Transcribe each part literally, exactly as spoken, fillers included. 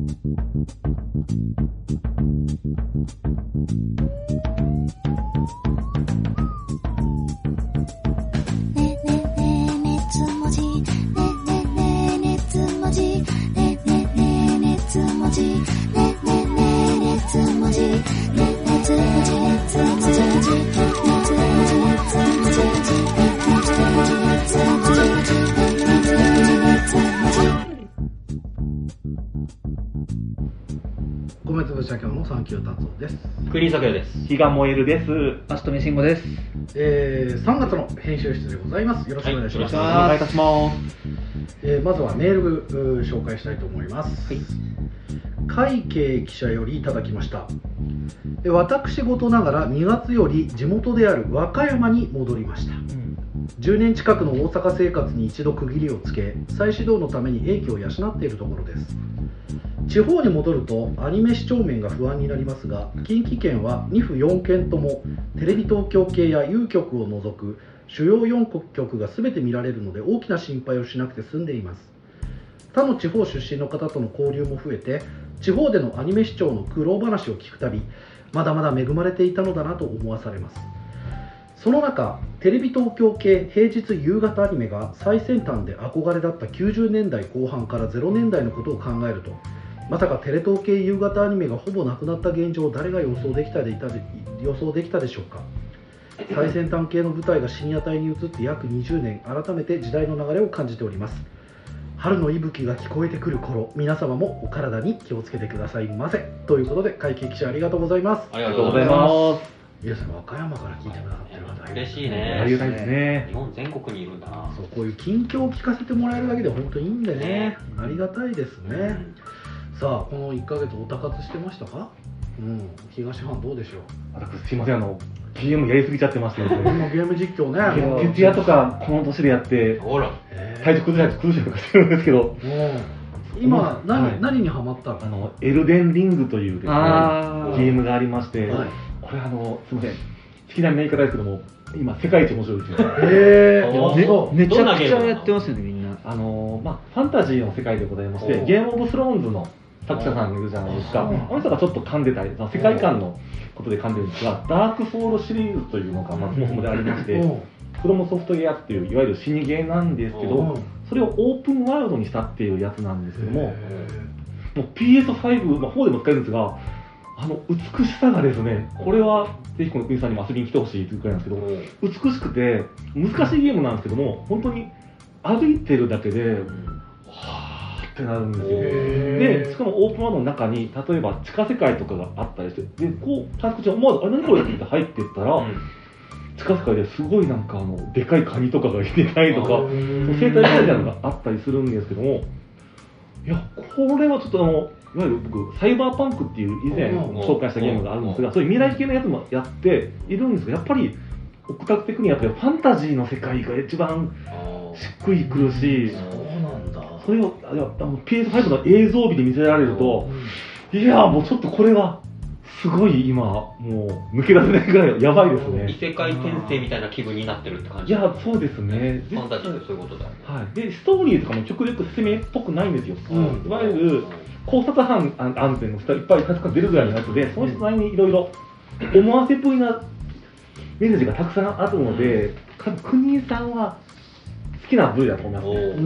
米粒社協の三級達夫です。 クリーン作業です。 日が燃えるです。 足富慎吾です。 えー、さんがつの編集室でございます。よろしくお願いします。 はい、よろしくお願いいたします。 えー、まずはメール紹介したいと思います。はい、会計記者よりいただきました。私事ながらにがつより地元である和歌山に戻りました。うん、じゅうねん近くの大阪生活に一度区切りをつけ、再始動のために英気を養っているところです。地方に戻るとアニメ視聴面が不安になりますが、近畿圏はに府よん県ともテレビ東京系や有局を除く主要よん局が全て見られるので、大きな心配をしなくて済んでいます。他の地方出身の方との交流も増えて、地方でのアニメ視聴の苦労話を聞くたび、まだまだ恵まれていたのだなと思わされます。その中、テレビ東京系平日夕方アニメが最先端で憧れだったきゅうじゅうねんだいこう半からゼロねんだいのことを考えると、まさかテレ東系夕方アニメがほぼなくなった現状を誰が予想できたでいたで予想できたでしょうか。最先端系の舞台が深夜帯に移って約にじゅうねん、改めて時代の流れを感じております。春の息吹が聞こえてくる頃、皆様もお体に気をつけてくださいませ。ということで、会計記者ありがとうございます。 ありがとうございます。 皆さん、和歌山から聞いてくださってる方、 嬉しいね。 ありがたいですね。 日本全国にいるんだな。 そう、こういう近況を聞かせてもらえるだけで本当にいいんでね、ありがたいですね。うん、さあ、このいっかげつおたかつしてましたか？うん、東藩どうでしょう？ 私、すいません、あのゲームやりすぎちゃってまして、ね、 ゲーム実況ね、 徹夜とかこの年でやって、 ほら体調崩れないと崩したりとかしてるんですけど、 今、何、 はい、 何にハマったの？ あのエルデンリングというですね、ゲームがありまして、はい、これあの、すみません、好きな言い方ですけども、今、世界一面白いですよ。 へー、 めちゃくちゃやってますよね、みんな。 あのまあ、ファンタジーの世界でございまして、ゲームオブスローンズの作者さんがいるじゃないですか。あの人がちょっと噛んでたり、世界観のことで噛んでるんですが、ダークソウルシリーズというのがまあそもそもでありまして、フロムソフトウェアっていういわゆる死にゲーなんですけど、それをオープンワールドにしたっていうやつなんですけども、もう ピーエスファイブ、まあ、フォーでも使えるんですが、あの美しさがですね、これはぜひこの国さんにも遊びに来てほしいというくらいなんですけど、美しくて難しいゲームなんですけども、本当に歩いてるだけではーってなるんですよ。で、しかもオープンワールドの中に例えば地下世界とかがあったりして、でこうタスク中思わずあれ何これって言って入っていったら、うん、地下世界ですごいなんかあのでかいカニとかがいてたりとか、生態系みたいなのがあったりするんですけども、いやこれはちょっとあのいわゆる僕サイバーパンクっていう以前紹介したゲームがあるんですが、そういう未来系のやつもやっているんですが、やっぱりオクタク的にやっぱりファンタジーの世界が一番しっくりくるし、 そうなんだ。 それを ピーエスファイブ の映像美で見せられると、いやもうちょっとこれはすごい今もう抜け出せないぐらいやばいですね。 異世界転生みたいな気分になってるって感じ。 いやそうですね。 ファンタジーってそういうことだよね。 はい。でストーリーとかも極力説明っぽくないんですよ。うん、いわゆる考察班案件の人いっぱい出るぐらいのやつで、その人なりにいろいろ思わせっぽいなメッセージがたくさんあるので、国井さんは好きな部位だと思いますね。うん。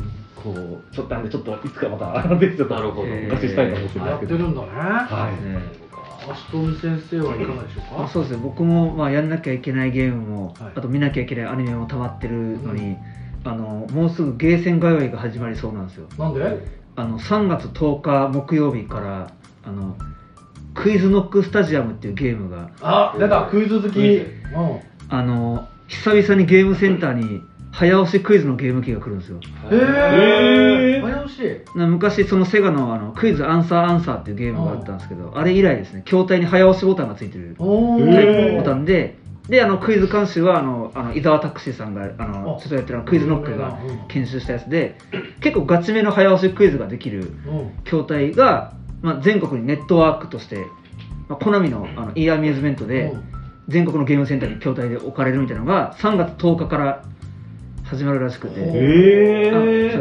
こうちょっとなんでちょっといつかまたぜひちょっとお貸ししたいと思ってるんですけど。 やってるんだね。 はい。 足富先生はいかがでしょうか。 あ、そうですね。僕もまあやんなきゃいけないゲームも、はい、あと見なきゃいけないアニメも溜まってるのに、うん、あのもうすぐゲーセン通いが始まりそうなんですよ。 なんで？ あのさんがつとおか木曜日からあのクイズノックスタジアムっていうゲームが、 あ、出た、クイズ好き。うん、 あの久々にゲームセンターに早押しクイズのゲーム機が来るんですよ。 へー、早押し。 昔そのセガのあのクイズアンサーアンサーっていうゲームがあったんですけど、あれ以来ですね、筐体に早押しボタンがついてるタイプのボタンで、であのクイズ監修はあのあの伊沢拓司さんがあのちょっとやってるクイズノックが研修したやつで、結構ガチめの早押しクイズができる筐体が、まあ、全国にネットワークとして、まあ、コナミのあの e アミューズメントで全国のゲームセンターに筐体で置かれるみたいなのがさんがつとおかから始まるらしくて、 へー、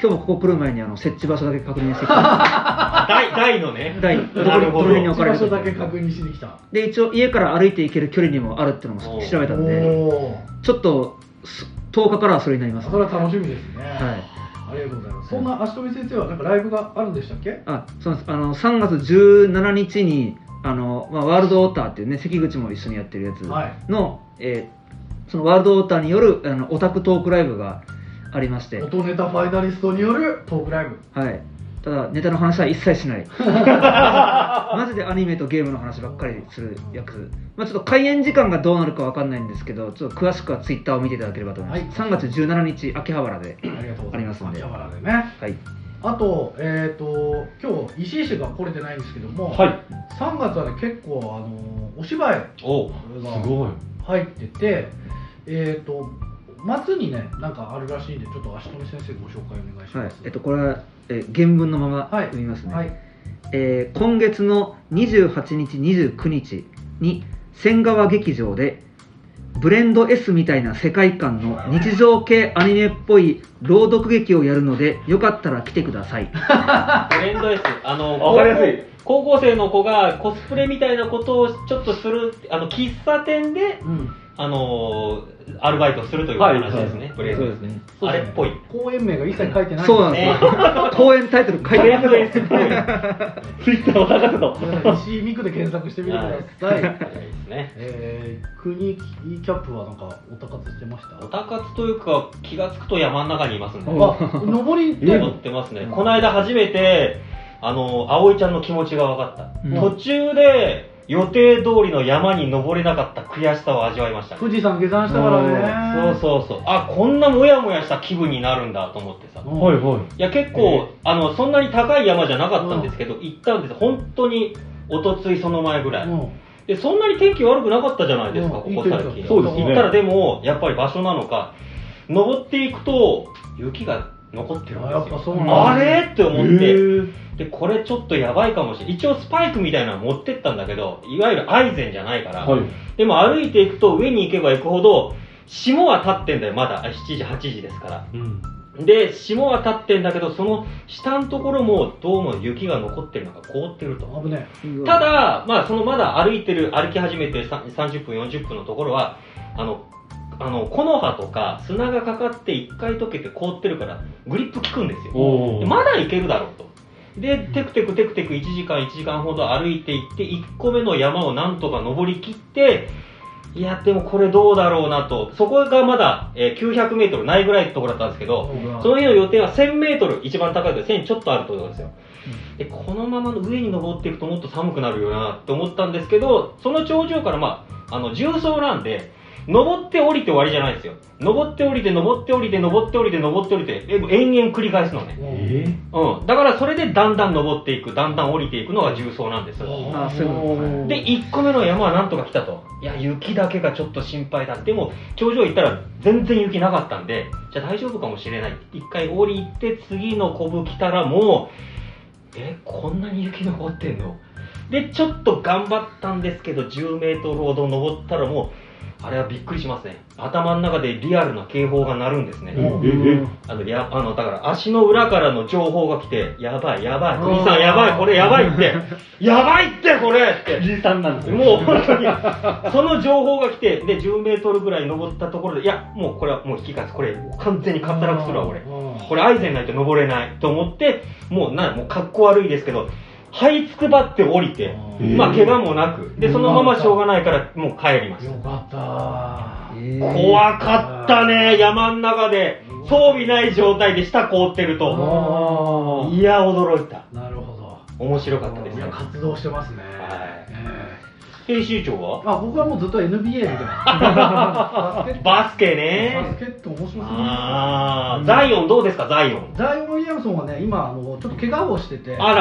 今日もここ来る前にあの設置場所だけ確認してきた台台のね。 台どこなるほどどの辺に置かれるか場所だけ確認しに来た。 で一応家から歩いて行ける距離にもあるっていうのも調べたんでおー、 ちょっとすとおかからはそれになります、 それは楽しみですね。 はいありがとうございます。そんな足富先生はなんかライブがあるんでしたっけ？ あそうなんですあのさんがつじゅうしちにちにあの、まあ、ワールドオーターっていうね関口も一緒にやってるやつの、 はいえーそのワールドオーターによるあのオタクトークライブがありまして、 音ネタファイナリストによるトークライブ。 はい、ただネタの話は一切しないマジでアニメとゲームの話ばっかりするやつ、まあ、ちょっと開演時間がどうなるかわかんないんですけどちょっと詳しくはツイッターを見ていただければと思います、 はいさんがつじゅうしちにち秋葉原でありがとうございます。 ありますんで秋葉原でね。 はいあと、えっ、と、今日、石井氏が来れてないんですけども、 はい。 さんがつはね、結構、あの、お芝居おう。 がすごい。 入ってて、えっ、と、末にね、なんかあるらしいんで、ちょっと足富先生ご紹介お願いします。 はいえっと、これは、えー原文のままはい読みますね、 はい。 えー今月のにじゅうはちにちにじゅうくにちに千川劇場でブレンド S みたいな世界観の日常系アニメっぽい朗読劇をやるのでよかったら来てくださいトレンドです。あの、 わかりやすい高校生の子がコスプレみたいなことをちょっとする、あの、喫茶店で、 うん。 あのーアルバイトするという話ですね。ブレイズそうですねあれっぽい。 公演名が一切書いてないそうなんですよ公演タイトル書いてないブレイズっぽい。 ツイッターを探すと。 石井美久で検索してみてください。 はいですね。 えー、国キャップはなんかおたかつしてました？ おたかつというか、気がつくと山の中にいますね。 おあ、登りって登ってますね。この間初めて、あの、葵ちゃんの気持ちが分かった。 うん途中で予定通りの山に登れなかった悔しさを味わいました。 富士山下山したからね。 そうそうそう。あ、こんなモヤモヤした気分になるんだと思ってさ。 うんはいはい。 いや結構、あのそんなに高い山じゃなかったんですけど、行ったんです。本当におとついその前ぐらい、 うんでそんなに天気悪くなかったじゃないですか、 うんここ最近。 いい天気そうですね行ったらでもやっぱり場所なのか登っていくと雪が残ってるんですよ。 あやっぱそうなんだあれって思っへて、 ーでこれちょっとやばいかもしれない。一応スパイクみたいなの持ってったんだけど、いわゆるアイゼンじゃないから、 はい。 でも歩いていくと上に行けば行くほど霜は立ってんだよ。まだしちじはちじですから。 うん。 で霜は立ってんだけど、その下のところもどうも雪が残ってるのか凍ってると。 危ねただ、まあ、そのまだ歩いてる歩き始めてささんじゅっぷんよんじゅっぷんのところはあのあの木の葉とか砂がかかっていっかい溶けて凍ってるからグリップ効くんですよ。 おー。 でまだいけるだろうと。でテクテクテクテクいちじかんいちじかんほど歩いていっていっこめの山をなんとか登りきって、いやでもこれどうだろうなと。そこがまだ、えーきゅうひゃくメートルないぐらいのところだったんですけど、 うんその日の予定はせんメートル、一番高いとせんちょっとあるところですよ。でこのままの上に登っていくともっと寒くなるよなって思ったんですけど、その頂上から、まあ、あの重曹なんで登って降りて終わりじゃないんですよ。登って降りて登って降りて登って降りて登って降りてえ延々繰り返すのね。 えうん、だからそれでだんだん登っていく、だんだん降りていくのが重曹なんです。 あそういうことですねでいっこめの山はなんとか来たと。いや雪だけがちょっと心配だ。でも頂上行ったら全然雪なかったんで、じゃあ大丈夫かもしれない。一回降りて次のコブ来たらもうえこんなに雪残ってんのでちょっと頑張ったんですけど、じゅうメートルほど登ったらもうあれはびっくりしますね。頭の中でリアルな警報が鳴るんですね。 えあのやあのだから足の裏からの情報が来て、やばいやばい、国さんやばい、これやばいってやばいってこれってじいさんなんですよ。 もう本当にその情報が来て、でじゅうメートルぐらい登ったところで、いやもうこれはもう引き返す、これ完全に滑落するわ俺、これアイゼンないと登れないと思って、もうなもう格好悪いですけど這いつくばって降りて、 うんまあ怪我もなくで、そのまましょうがないからもう帰りました。 よかった。 えー怖かったね、山ん中で装備ない状態で下凍ってると。 あーいや驚いた。 なるほど。 面白かったですね。 いや活動してますね。 はいえ編集長はえあ、僕はもうずっと エヌビーエー 見てます。 バスケバねスケット面白すぎる。 あーザイオンどうですか、ザイオン。 ザイオン・ウィリアムソンはね、今あのちょっと怪我をしてて、 あら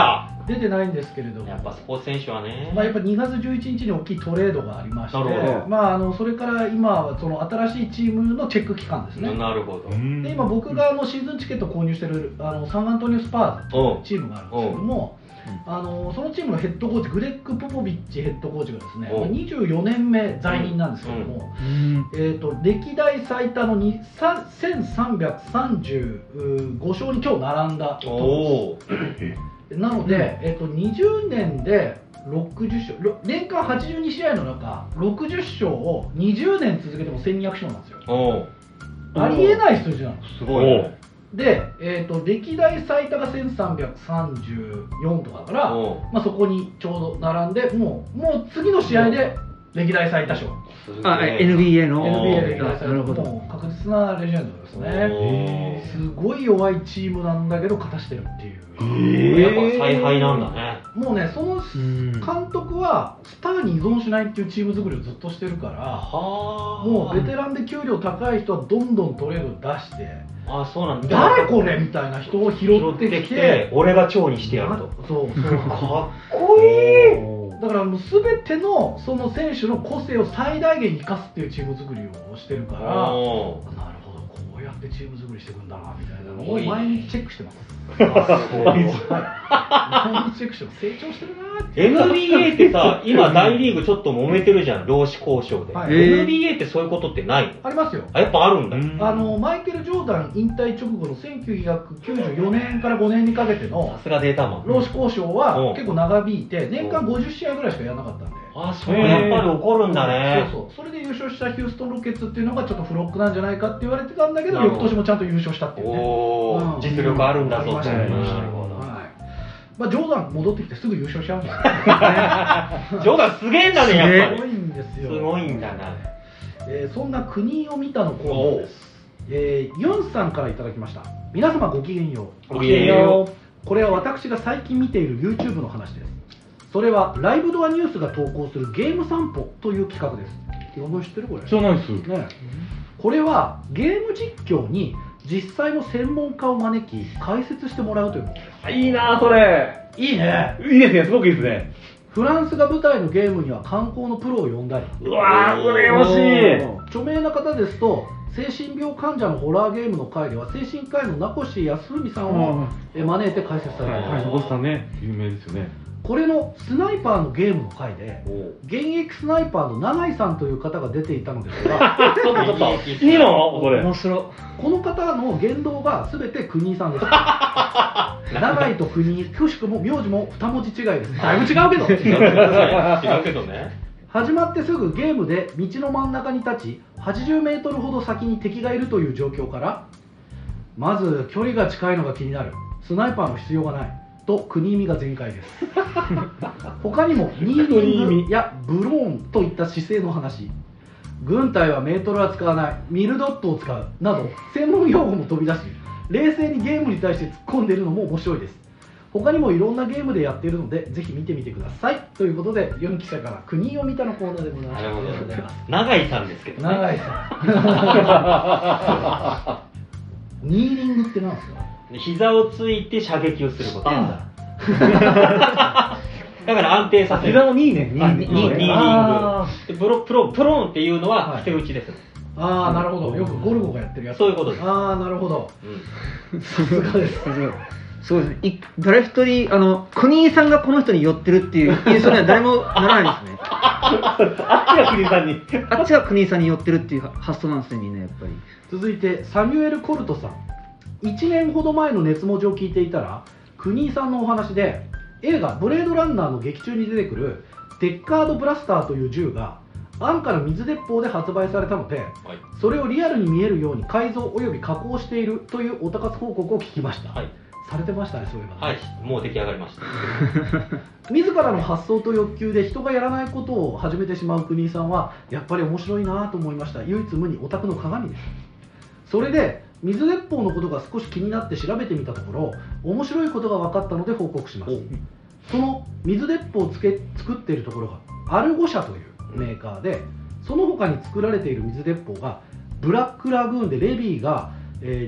出てないんですけれども、 やっぱスポーツ選手はね、 まあ、やっぱにがつじゅういちにちに大きいトレードがありまして、 なるほどまあ、あのそれから今はその新しいチームのチェック期間ですね。 なるほど。 で今僕があのシーズンチケット購入してるあのサンアントニオスパーズというチームがあるんですけども、あのそのチームのヘッドコーチグレッグ・ポポビッチヘッドコーチがですね、 おにじゅうよねんめ在任なんですけども、えー、と歴代最多のにせんさんびゃくさんじゅうご勝に今日並んだところです。なので、えー、とにじゅうねんでろくじゅっ勝、ろ年間はちじゅうにしあいの中ろくじゅっ勝をにじゅうねん続けてもせんにひゃく勝なんですよ。 おありえない数字なの。 すごいね。 で、えー、と歴代最多がせんさんびゃくさんじゅうよんとかだから、まあ、そこにちょうど並んでもう、もう次の試合で歴代最多勝、 あ エヌビーエー のエヌビーエー 歴代あ最なるほど。 多もう確実なレジェンドですね。すごい弱いチームなんだけど勝たしてるっていう、 えー、やっぱ采配なんだね。 もうね、その監督はスターに依存しないっていうチーム作りをずっとしてるから、もうベテランで給料高い人はどんどんトレード出して、 あ、そうなんだ。 誰これみたいな人を拾ってきて、 俺が長にしてやると。 そうそう、 かっこいい。 だからもう全てのその選手の個性を最大限生かすっていうチーム作りをしてるから、なるほど、こうやってチーム作りしていくんだなみたいなのを毎日チェックしてます。毎日チェックしてます。成長してるなーって。 エヌビーエー ってさ、今大リーグちょっと揉めてるじゃん、労使交渉で。 はい、 エヌビーエー ってそういうことってないの？ ありますよ。 あ、やっぱあるんだ。 あのマイケル・ジョーダン引退直後のせんきゅうひゃくきゅうじゅうよねんからごねんにかけてのさすがデータマン。 労使交渉はうん結構長引いて年間ごじゅっしあいぐらいしかやらなかったんで。 あ、そう、やっぱり起こるんだね。 そうそう、それで優勝したヒューストン・ロケッツっていうのがちょっとフロックなんじゃないかって言われてたんだけど、 なるほど翌年もちゃんと優勝したっていうね。 おー、 うん実力あるんだぞって。 ありましたね。 なるほど。 はい。まあジョーダン戻ってきてすぐ優勝しちゃうんですよ。 ジョーダンすげえんだね、やっぱり。 すごいんですよ。 すごいんだな。 えーそんな国を見たのコーナーです。えーユンさんからいただきました。皆様ごきげんよう。 ごきげんよう。これは私が最近見ている YouTube の話です。それはライブドアニュースが投稿するゲーム散歩という企画です。岩本知ってるこれ？ 知らないです。 ね、これはゲーム実況に実際の専門家を招き解説してもらうというものです。 いいなそれ。 いいね。 いいですね、すごくいいですね。 フランスが舞台のゲームには観光のプロを呼んだり、 うわー、羨ましい。 著名な方ですと精神病患者のホラーゲームの会では精神科医の名越康文さんをえ招いて解説されています。 はい、名越さんね、有名ですよね。 これのスナイパーのゲームの回で現役スナイパーの永井さんという方が出ていたのですがちょっとちょっといいのこれ。 面白この方の言動が全て国井さんです。永井と国井、くしくも名字も二文字違いです。だいぶ違うけど違う違うけどね。 始まってすぐゲームで道の真ん中に立ちはちじゅうメートルほど先に敵がいるという状況から、まず距離が近いのが気になる、スナイパーの必要がないと国見が全開です。他にもニーリングやブローンといった姿勢の話、軍隊はメートルは使わない、ミルドットを使うなど専門用語も飛び出し冷静にゲームに対して突っ込んでいるのも面白いです。他にもいろんなゲームでやっているのでぜひ見てみてくださいということで、ユン記者から国を見たのコーナーでございます。 なるほど。 ありがとうございます。 永井さんですけどね。 永井さん。ニーリングってなんですか？ 膝をついて射撃をすること。だから安定させる。 膝のニーね、ニーニーニーリング。プロプロプロンっていうのは捨て打ちです。 ああ、なるほど。よくゴルゴがやってるやつ。 そういうことです。 ああ、なるほど。さすがです。 そうですね。い誰一人あの国井さんがこの人に寄ってるっていう印象には誰もならないですね。 あっちが国井さんに。 あっちが国井さんに寄ってるっていう発想なんですね、みんなやっぱり。 続いてサミュエル・コルトさん。いちねんほど前の熱文字を聞いていたら、国井さんのお話で映画「ブレードランナー」の劇中に出てくるデッカード・ブラスターという銃が安価な水鉄砲で発売されたので、はい、それをリアルに見えるように改造および加工しているというお高津報告を聞きました。はい、されてましたね、そういうの。 はい、もう出来上がりました。 自らの発想と欲求で人がやらないことを始めてしまう国井さんはやっぱり面白いなと思いました。唯一無二オタクの鏡です。それで水鉄砲のことが少し気になって調べてみたところ、面白いことが分かったので報告します。その水鉄砲をつけ作っているところがアルゴ社というメーカーで、その他に作られている水鉄砲がブラックラグーンでレビーが、えー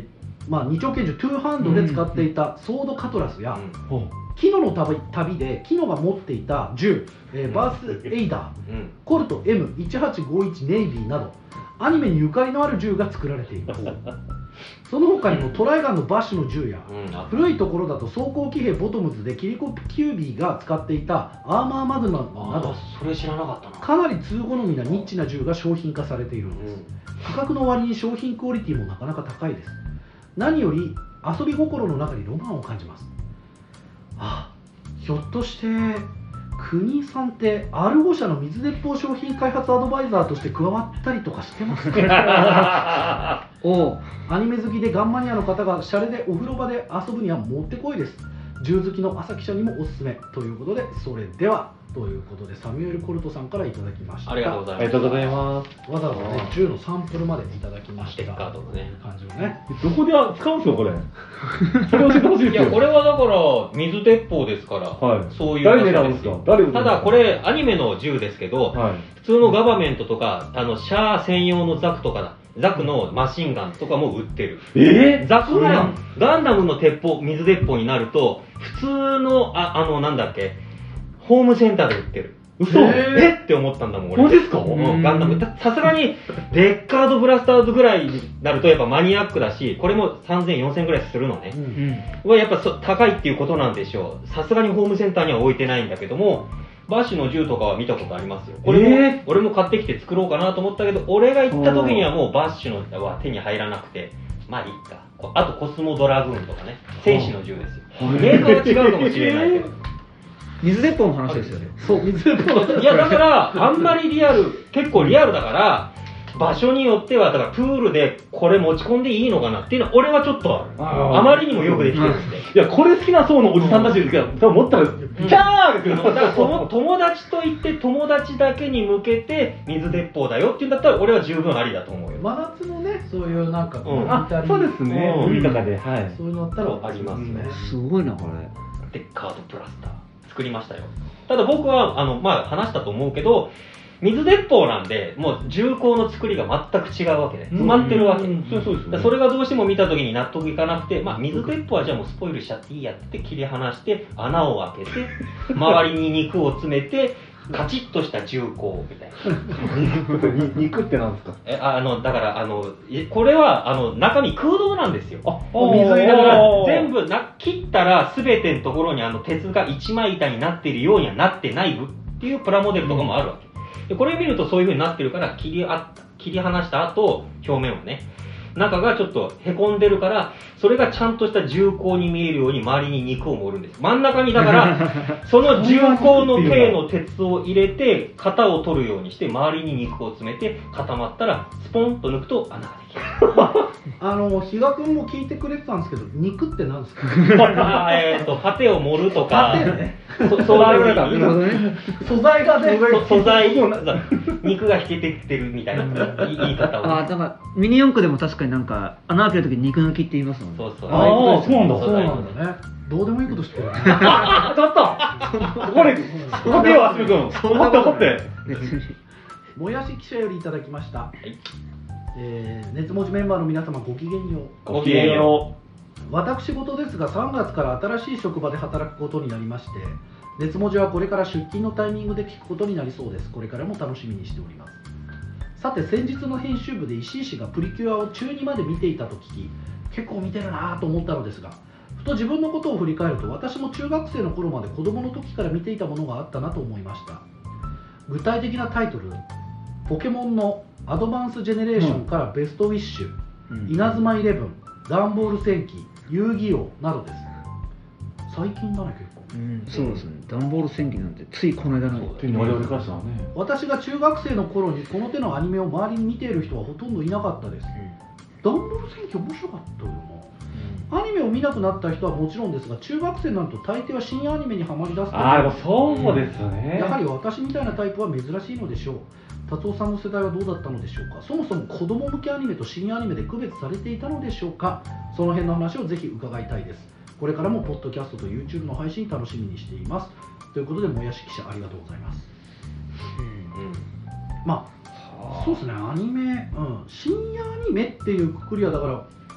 まあ、二丁拳銃トゥーハンドで使っていたソードカトラスや、 うんほキノの旅旅でキノが持っていた銃、えーバースエイダー、 うんコルト エムいちはちごいち ネイビーなどアニメにゆかりのある銃が作られていますその他にもトライガンのバッシュの銃や、 うんあ古いところだと装甲騎兵ボトムズでキリコ・キュービーが使っていたアーマーマグナムなどあそれ知らなかったな。 かなり通好みなニッチな銃が商品化されているのです、価格の割に商品クオリティもなかなか高いです。何より遊び心の中にロマンを感じます。あ、ひょっとして国さんってアルゴ社の水鉄砲商品開発アドバイザーとして加わったりとかしてますかおアニメ好きでガンマニアの方がシャレでお風呂場で遊ぶにはもってこいです。銃好きの朝記者にもおすすめということで、それではということでサミュエル・コルトさんからいただきました。 ありがとうございます。 ありがとうございますわざわざね、銃のサンプルまでいただきました。 ステッカーとかね感じのね。 どこで使うんですかこれそれ教えてほしいですよ。 いやこれはだから水鉄砲ですから、 はいそういう誰狙うんですか。誰ただこれアニメの銃ですけど、 はい普通のガバメントとかあのシャア専用のザクとかザクのマシンガンとかも売ってる。 えー、 ザクがそうなんガンダムの鉄砲水鉄砲になると普通のああのなんだっけホームセンターで売ってる。 嘘えって思ったんだもん俺。 そうですか。 うんガンダムださすがにレッカードブラスターズぐらいになるとやっぱマニアックだし、これもさんぜんよんせんぐらいするのね、 うんはやっぱそ高いっていうことなんでしょう。さすがにホームセンターには置いてないんだけども、バッシュの銃とかは見たことありますよ。これも、 えー俺も買ってきて作ろうかなと思ったけど、俺が行った時にはもうバッシュのは手に入らなくて、まあいいか。こあとコスモドラグーンとかね、戦士の銃ですよ。 はいメーカーは違うかもしれないけど。 水鉄砲の話ですよね。 そう、水鉄砲いやだからあんまりリアル、結構リアルだから場所によってはだからプールでこれ持ち込んでいいのかなっていうのは俺はちょっとあーあまりにもよくできてるんで、 いやこれ好きな層のおじさんたちですけど、多分持ったらキャーですよ。 だから友友達と言って友達だけに向けて水鉄砲だよっていうんだったら俺は十分ありだと思うよ。 真夏のね、そういうなんかこう、 うんあ、そうですね。 うん海とかで、はい。 そういうのだったらありますね。 すごいなこれ。 でカードブラスター作りましたよ。ただ僕はあのまあ話したと思うけど、水鉄砲なんでもう銃口の作りが全く違うわけで埋まってるわけ、 うんそうそうですね。 それがどうしても見た時に納得いかなくて、まあ、水鉄砲はじゃあもうスポイルしちゃっていいやって切り離して穴を開けて周りに肉を詰めてカチッとした銃口みたいなに肉ってなんですか。 えああのだからあのえこれはあの中身空洞なんですよ。 あ、 水だから全部。 部な切ったら全てのところにあの鉄が一枚板になっているようにはなってないっていうプラモデルとかもあるわけで、これ見るとそういう風になってるから切りあ切り離した後表面をね中がちょっとへこんでるから、それがちゃんとした銃口に見えるように周りに肉を盛るんです。真ん中にだからその銃口の径の鉄を入れて型を取るようにして周りに肉を詰めて固まったらスポンと抜くと穴ができる。 あの比嘉君も聞いてくれてたんですけど、肉って何ですか？ あーえーとパテを盛るとか、 パテねそそういうなるほどね。 素材がね、 そ素材肉が引けてってるみたいな言い言い方を、 ああ、だからミニ四駆でも確かになんか穴開けるときに肉抜きって言いますもんね。 そうそうあーそうなんだそうなんだね。どうでもいいこと知ってるね。 あ、ちょっと。ここで、ここでよ、あすみくん。怒って怒って。 別に。 もやし記者よりいただきました。 いえー、熱文字メンバーの皆様ごきげんよう。 ごきげんよ私事ですがさんがつから新しい職場で働くことになりまして、熱文字はこれから出勤のタイミングで聞くことになりそうです。これからも楽しみにしております。さて先日の編集部で石井氏がプリキュアを中にまで見ていたと聞き、結構見てるなぁと思ったのですが、ふと自分のことを振り返ると私も中学生の頃まで子供の時から見ていたものがあったなと思いました。具体的なタイトル、ポケモンのアドバンスジェネレーションからベストウィッシュ、 うん稲妻イレブン、ダンボール戦記、遊戯王などです。最近だね結構。 うん、そうですね。ダンボール戦記なんてついこの間の。 手に我々からしたらね。 私が中学生の頃にこの手のアニメを周りに見ている人はほとんどいなかったです。ダンボール戦記面白かったよな。アニメを見なくなった人はもちろんですが、中学生になると大抵は新アニメにはまり出すと、 ああ、でもそうですね。 やはり私みたいなタイプは珍しいのでしょう。達夫さんの世代はどうだったのでしょうか。そもそも子供向けアニメと新アニメで区別されていたのでしょうか。その辺の話をぜひ伺いたいです。これからもポッドキャストと YouTube の配信楽しみにしています。ということで、もやし記者ありがとうございます。 うんまあそうですね、アニメ、うん、深夜アニメっていうくくりはだから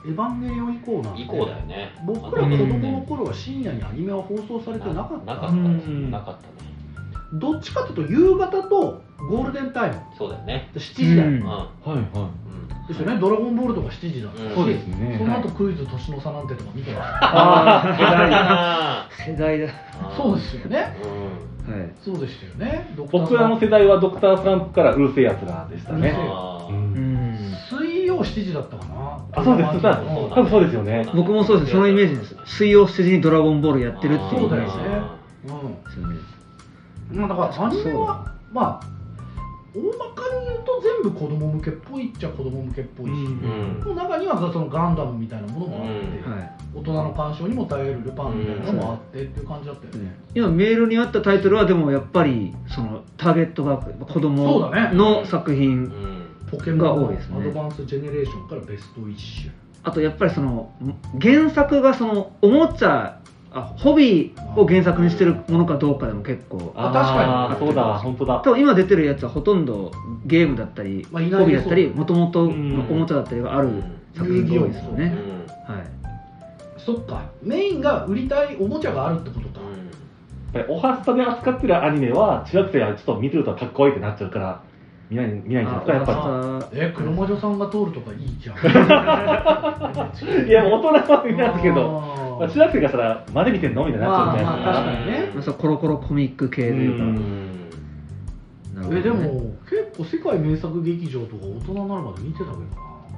エヴァンゲリオン以降なんで以降だよね。 僕ら子供の頃は深夜にアニメは放送されてなかったなかったですなかったね。 どっちかというと夕方とゴールデンタイムそうだよね。 しちじ台、 うんうんはいはですよね。ドラゴンボールとかしちじだったし、 うんそうですねその後クイズ年の差なんてとか見てました。 あ世代だな。 世代だ。 そうですよね。 うん。 はい。 そうでしたよね。ドクい。 ター僕らの世代はドクタースランプからうるせえやつらでしたね。 あーうんうん。 水曜しちじだったかな。 あ、そうです。多うん分そうですよね。 僕もそうです。そのイメージです。水曜しちじにドラゴンボールやってるっていうそうだよイメージね。 ですよね。 うん。まあだからアニメはまあ大まかに言うと全部子供向けっぽいっちゃ子供向けっぽいし、 うんその中にはそのガンダムみたいなものもあって、 うんはい。 大人の鑑賞にも耐えるルパンみたいなのもあってっていう感じだったよね。 今メールにあったタイトルはでもやっぱりそのターゲットが子そう供だねの作品、 うん。 ポケモがンの多いですねアドバンスジェネレーションからベストイッシュ。 あとやっぱりその原作がそのおもちゃあホビーを原作にしてるものかどうかでも結構あ確かにあーそうだ、本当だ。 多分今出てるやつはほとんどゲームだったり、 まあいないホビーだったりそうもともとうんおもちゃだったりがある作品が多いですようね、 ん。 はい。 そっか、メインが売りたいおもちゃがあるってことか。 やっぱりおはスタで扱ってるアニメは中学生はちょっと見てるとかっこいいってなっちゃうから見ない見ないんじゃないですか、やっぱぱえ、黒魔女さんが通るとかいいじゃん。 り。いや、もう大人は見ますけど、 あーまあ、中学生がしたら、まで見てんのみたいになっちゃうじゃないですか。 まあまあ確かにねまあ、そうコロコロコミック系というか、 ううんん。 なるほどねえ、でも結構世界名作劇場とか大人になるまで見てたけどな。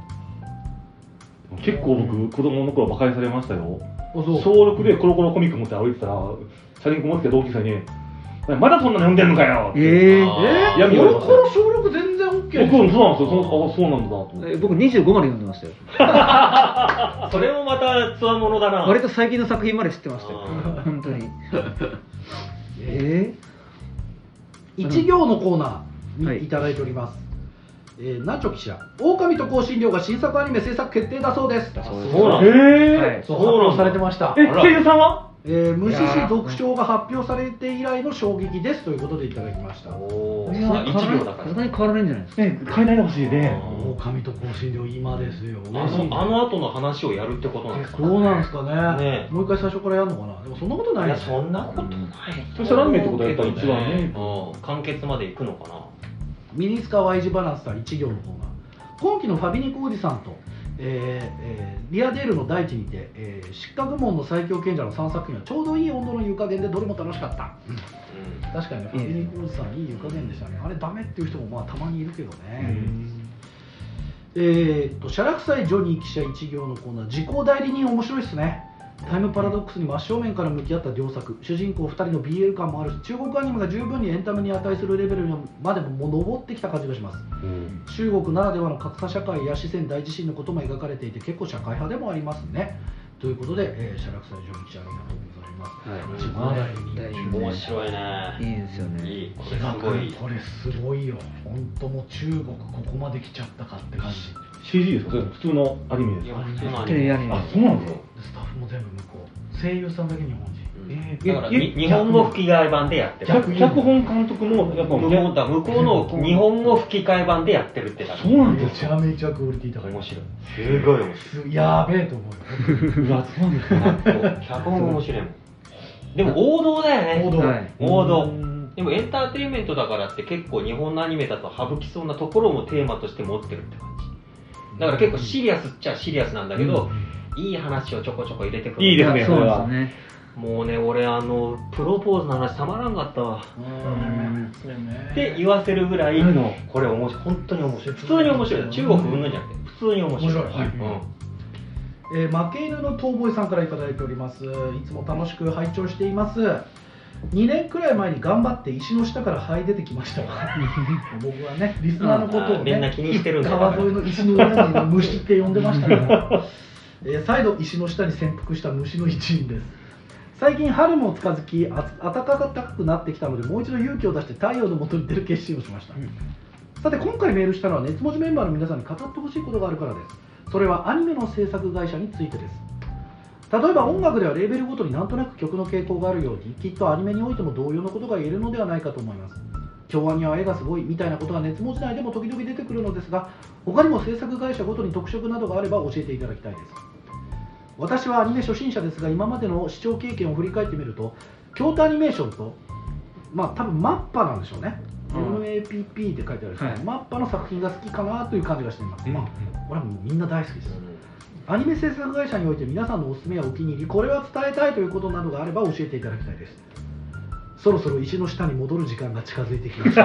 結構僕、子供の頃馬鹿にされましたよ。 あ、そう。 小ろくでコロコロコミック持って歩いてたら、チャリンコ持ってた同級生に、まだそんなの読んでんのかよって。 えーえいやー、コロコロ小ろく全然 OK 僕もそうなんですよ。そうあそうなんだと思って。 え僕にじゅうごまで読んでましたよそれもまたつわものだな。 割と最近の作品まで知ってましたよあー本当にえ一行のコーナーはいにいただいております。えー、ナチョ記者、狼と香辛料が新作アニメ制作決定だそうです。 だそうですそうなんだへー。 はいそう発表されてました。 え、 あら声優さんはえー、無視しいやー続賞が発表されて以来の衝撃ですということでいただきました。 おーー、一秒だから。 体に変わらないんじゃないですかね、変えないでほしいね。 狼と香辛料今ですよ。 あ嬉しい。 のあの後の話をやるってことなんですか。 どうなんですかね。 ねもう一回最初からやるのかな。でもそんなことないいや、 ですそんなことない。 そしたらアニメってことやったら一番ねうん、完結まで行くのかな。 ミニスカ ワイ 字バランスさん一行のコーナー。今期のファビニコおじさんと、えーえーリアデールの大地にて、えー、失格門の最強賢者のさんさく品はちょうどいい温度の湯加減でどれも楽しかった。 うん。 確かにね、ファビニコおじさんいい湯加減でしたね。あれダメっていう人もまあたまにいるけどね。えー、っと、シャラクサイジョニー記者一行のコーナー、時効代理人面白いっすね。タイムパラドックスに真正面から向き合った良作、主人公ふたりの ビーエル 感もあるし、中国アニメが十分にエンタメに値するレベルまでも上ってきた感じがします。 うん中国ならではの格差社会や四川大地震のことも描かれていて結構社会派でもありますね。ということで、えー、シャラクサイジョニー記者ありがとうございます。 はい時効代理人代理人面白いね。 いいですよねいい。これすごい。 これすごいよ。本当もう中国ここまで来ちゃったかって感じ。 シージー ですか？それ普通のアニメですか？ いや普通のアニテレビアニメあ、そうなんですか？ スタッフも全部向こう。声優さんだけ日本人。 えだからえに日本語吹き替え版でやってる。 脚脚本監督もやっぱ向こうだ向こうの日本語吹き替え版でやってるってだけ。 そうなんめですか？ ちゃめちゃクオリティ高い。 面白い。すごい面白い。 すやべえと思うよ。 うわ、そうなんですか？ 脚本面白いもん。でも王道だよね。 王道はい王道うんでもエンターテインメントだからって結構日本のアニメだと省きそうなところもテーマとして持ってるって感じ。だから結構シリアスっちゃシリアスなんだけど、いい話をちょこちょこ入れてくる。 いいですねやそうなんですよねもうね、俺あのプロポーズの話たまらんかったわ。 うんそうねって言わせるぐらいなるほど、 これ面白い、本当に面白い。普通に面白い。中国云々じゃなくて、普通に面白い。 面白いはいうんえー、負け犬の遠吠えさんからいただいております。いつも楽しく拝聴しています。にねんくらい前に頑張って石の下から這い出てきましたわ。僕はね、リスナーのことを、ね、 あみんな気にしてるんだよ川沿いの石の上に虫って呼んでましたから、えー再度石の下に潜伏した虫の一員です。最近春も近づき、あ暖かくなってきたので、もう一度勇気を出して太陽の下に出る決心をしました。さて今回メールしたのは熱文字メンバーの皆さんに語ってほしいことがあるからです。それはアニメの制作会社についてです。例えば音楽ではレーベルごとになんとなく曲の傾向があるように、きっとアニメにおいても同様のことが言えるのではないかと思います。 京アニは絵がすごいみたいなことが熱文字内でも時々出てくるのですが、他にも制作会社ごとに特色などがあれば教えていただきたいです。私はアニメ初心者ですが、今までの視聴経験を振り返ってみると、京都アニメーションと、まあ多分マッパなんでしょうね、 うん、 エムエーピーピー って書いてあるんですけど、 はい、 マッパの作品が好きかなという感じがしています。 うん、 まあ、これはもうみんな大好きです。アニメ制作会社において皆さんのおすすめやお気に入り、これは伝えたいということなどがあれば教えていただきたいです。そろそろ石の下に戻る時間が近づいてきました。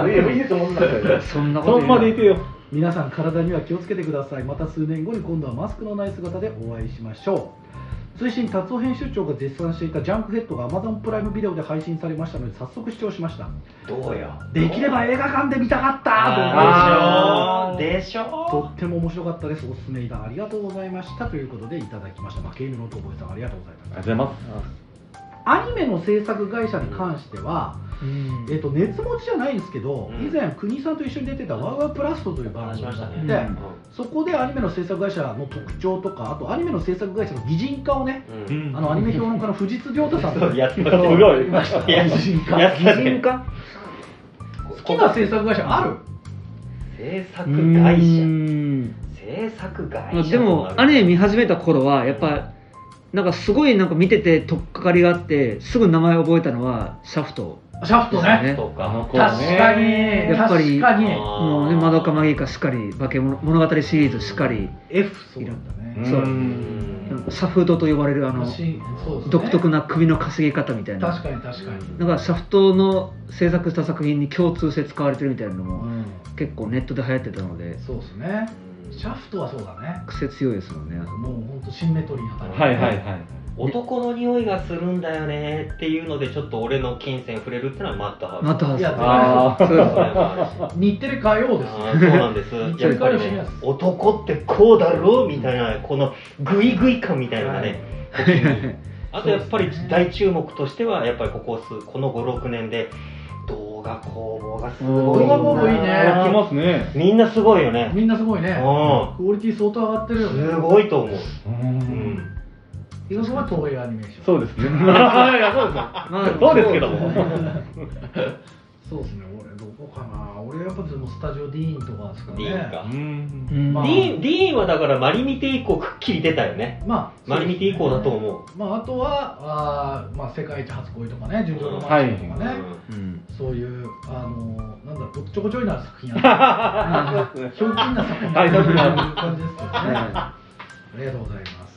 いいと思うんだけどそんなことそんまでいてよ。 皆さん体には気をつけてください。また数年後に今度はマスクのない姿でお会いしましょう。追伸達夫編集長が絶賛していたジャンクヘッドが Amazon プライムビデオで配信されましたので早速視聴しました。 どうやできれば映画館で見たかったあーでしょとっても面白かったです。おすすめ談ありがとうございましたということでいただきました。まあ、ケームのとぼえさんありがとうございます。 ありがとうございます。 アニメの制作会社に関しては、 うんえっと、熱持ちじゃないんですけど、 うん以前国さんと一緒に出てたワウワウプラストという番組があって、 話しましたねそこでアニメの制作会社の特徴とか、あとアニメの制作会社の擬人化をね、 うんあのアニメ評論家の藤津亮太さんそうやってますごいいました。 や擬人化や擬人化好きな制作会社ある？ 制作会社うん制作会社まあでもアニメ見始めた頃はやっぱなんかすごいなんか見てて取っかかりがあってすぐ名前覚えたのはシャフトシャフトね。 とかあの子確かに、 やっぱり確かに。 もうね、マドカマギカしかり化け物物語シリーズしかり F そうだったね。 そううんシャフトと呼ばれるあのしそうですね独特な首の稼ぎ方みたいな確かに確かに。 だからシャフトの制作した作品に共通して使われてるみたいなのもうん結構ネットで流行ってたのでそうですね。シャフトはそうだね。 癖強いですもんね。 もう本当シンメトリーな感じ。 はいはいはい。 男の匂いがするんだよねっていうのでちょっと俺の金銭触れるってのはマットハウスマットハウスいやあそうですそれもあるし日テレ火曜ですあーそうなんです日テやっぱりレ火曜深夜ねです男ってこうだろうみたいなこのグイグイ感みたいなのがね、時にあとやっぱり大注目としてはやっぱりここ数このごろくねんで動画工房がすごい動画工房いいねやってますね。 みんなすごいよねみんなすごいねうクオリティ相当上がってるよねすごいと思う、 ううんん、 東は東映アニメーションそうですね。いやそうですね。 まあそうですけども。 そうですね俺どこかな俺やっぱでもスタジオディーンとかですかねディーンかうんうんまあディーンディーンはだからマリミテ以降くっきり出たよねまあマリミテ以降だと思うまああとはあーまあ世界一初恋とかね純情ロマンチックとかねうんそういうあのなんだろうおっちょこちょいな作品やってるひょうきんな作品はいやってる感じですけどねありがとうございます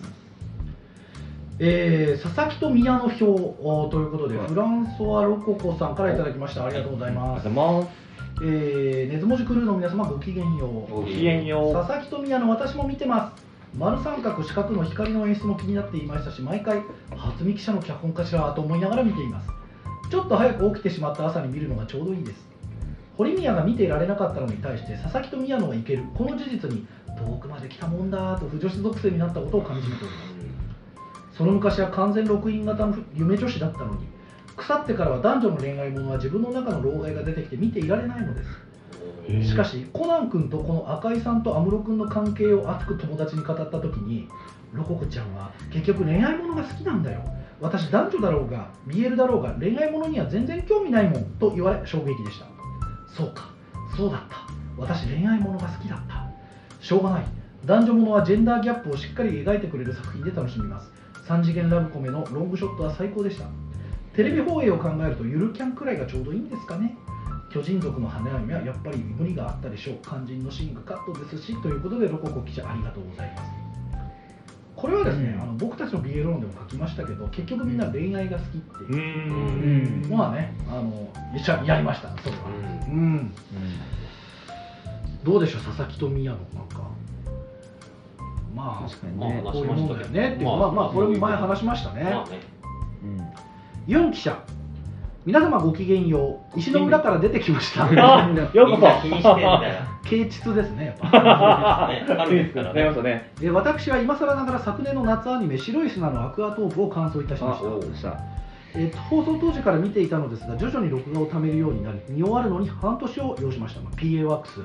えー、佐々木と宮の表ということで、フランソワ・ロココさんからいただきましたありがとうございます、 ありがとうございます。 えー、ネズモジクルーの皆様ごきげんようごごきげんよう。 佐々木と宮の私も見てます丸三角四角の光の演出も気になっていましたし毎回初見記者の脚本かしらと思いながら見ていますちょっと早く起きてしまった朝に見るのがちょうどいいです堀宮が見ていられなかったのに対して佐々木と宮野がいけるこの事実に遠くまで来たもんだと不女子属性になったことを感じめておりますその昔は完全録音型の夢女子だったのに腐ってからは男女の恋愛ものは自分の中の老害が出てきて見ていられないのですしかしコナン君とこの赤井さんと安室君の関係を熱く友達に語った時にロココちゃんは結局恋愛ものが好きなんだよ私男女だろうが ビーエル だろうが恋愛ものには全然興味ないもんと言われ衝撃でしたそうかそうだった私恋愛ものが好きだったしょうがない男女ものはジェンダーギャップをしっかり描いてくれる作品で楽しみますさん次元ラブコメのロングショットは最高でしたテレビ放映を考えるとゆるキャンくらいがちょうどいいんですかね巨人族の花嫁はやっぱり無理があったでしょう肝心のシーンがカットですしということでロココ記者ありがとうございますこれはですね、うん、あの僕たちの ビーエル 論でも書きましたけど結局みんな恋愛が好きっていうのはねあのやりましたそれは、うんうん、どうでしょう佐々木と宮野なんかまあ、ね、こういうもんだよねっていう、まあ、まあまあこれも前話しましたね、まあねうん、ユン記者皆様ごきげんよう石の裏から出てきましたあようこそ気にしてんだよ啓蟄ですねやっぱ春ですからねえ私は今更ながら昨年の夏アニメ白い砂のアクアトークを完走いたしましたえ放送当時から見ていたのですが徐々に録画を貯めるようになり見終わるのに半年を要しました、まあ、ピーエー ワークス、うん、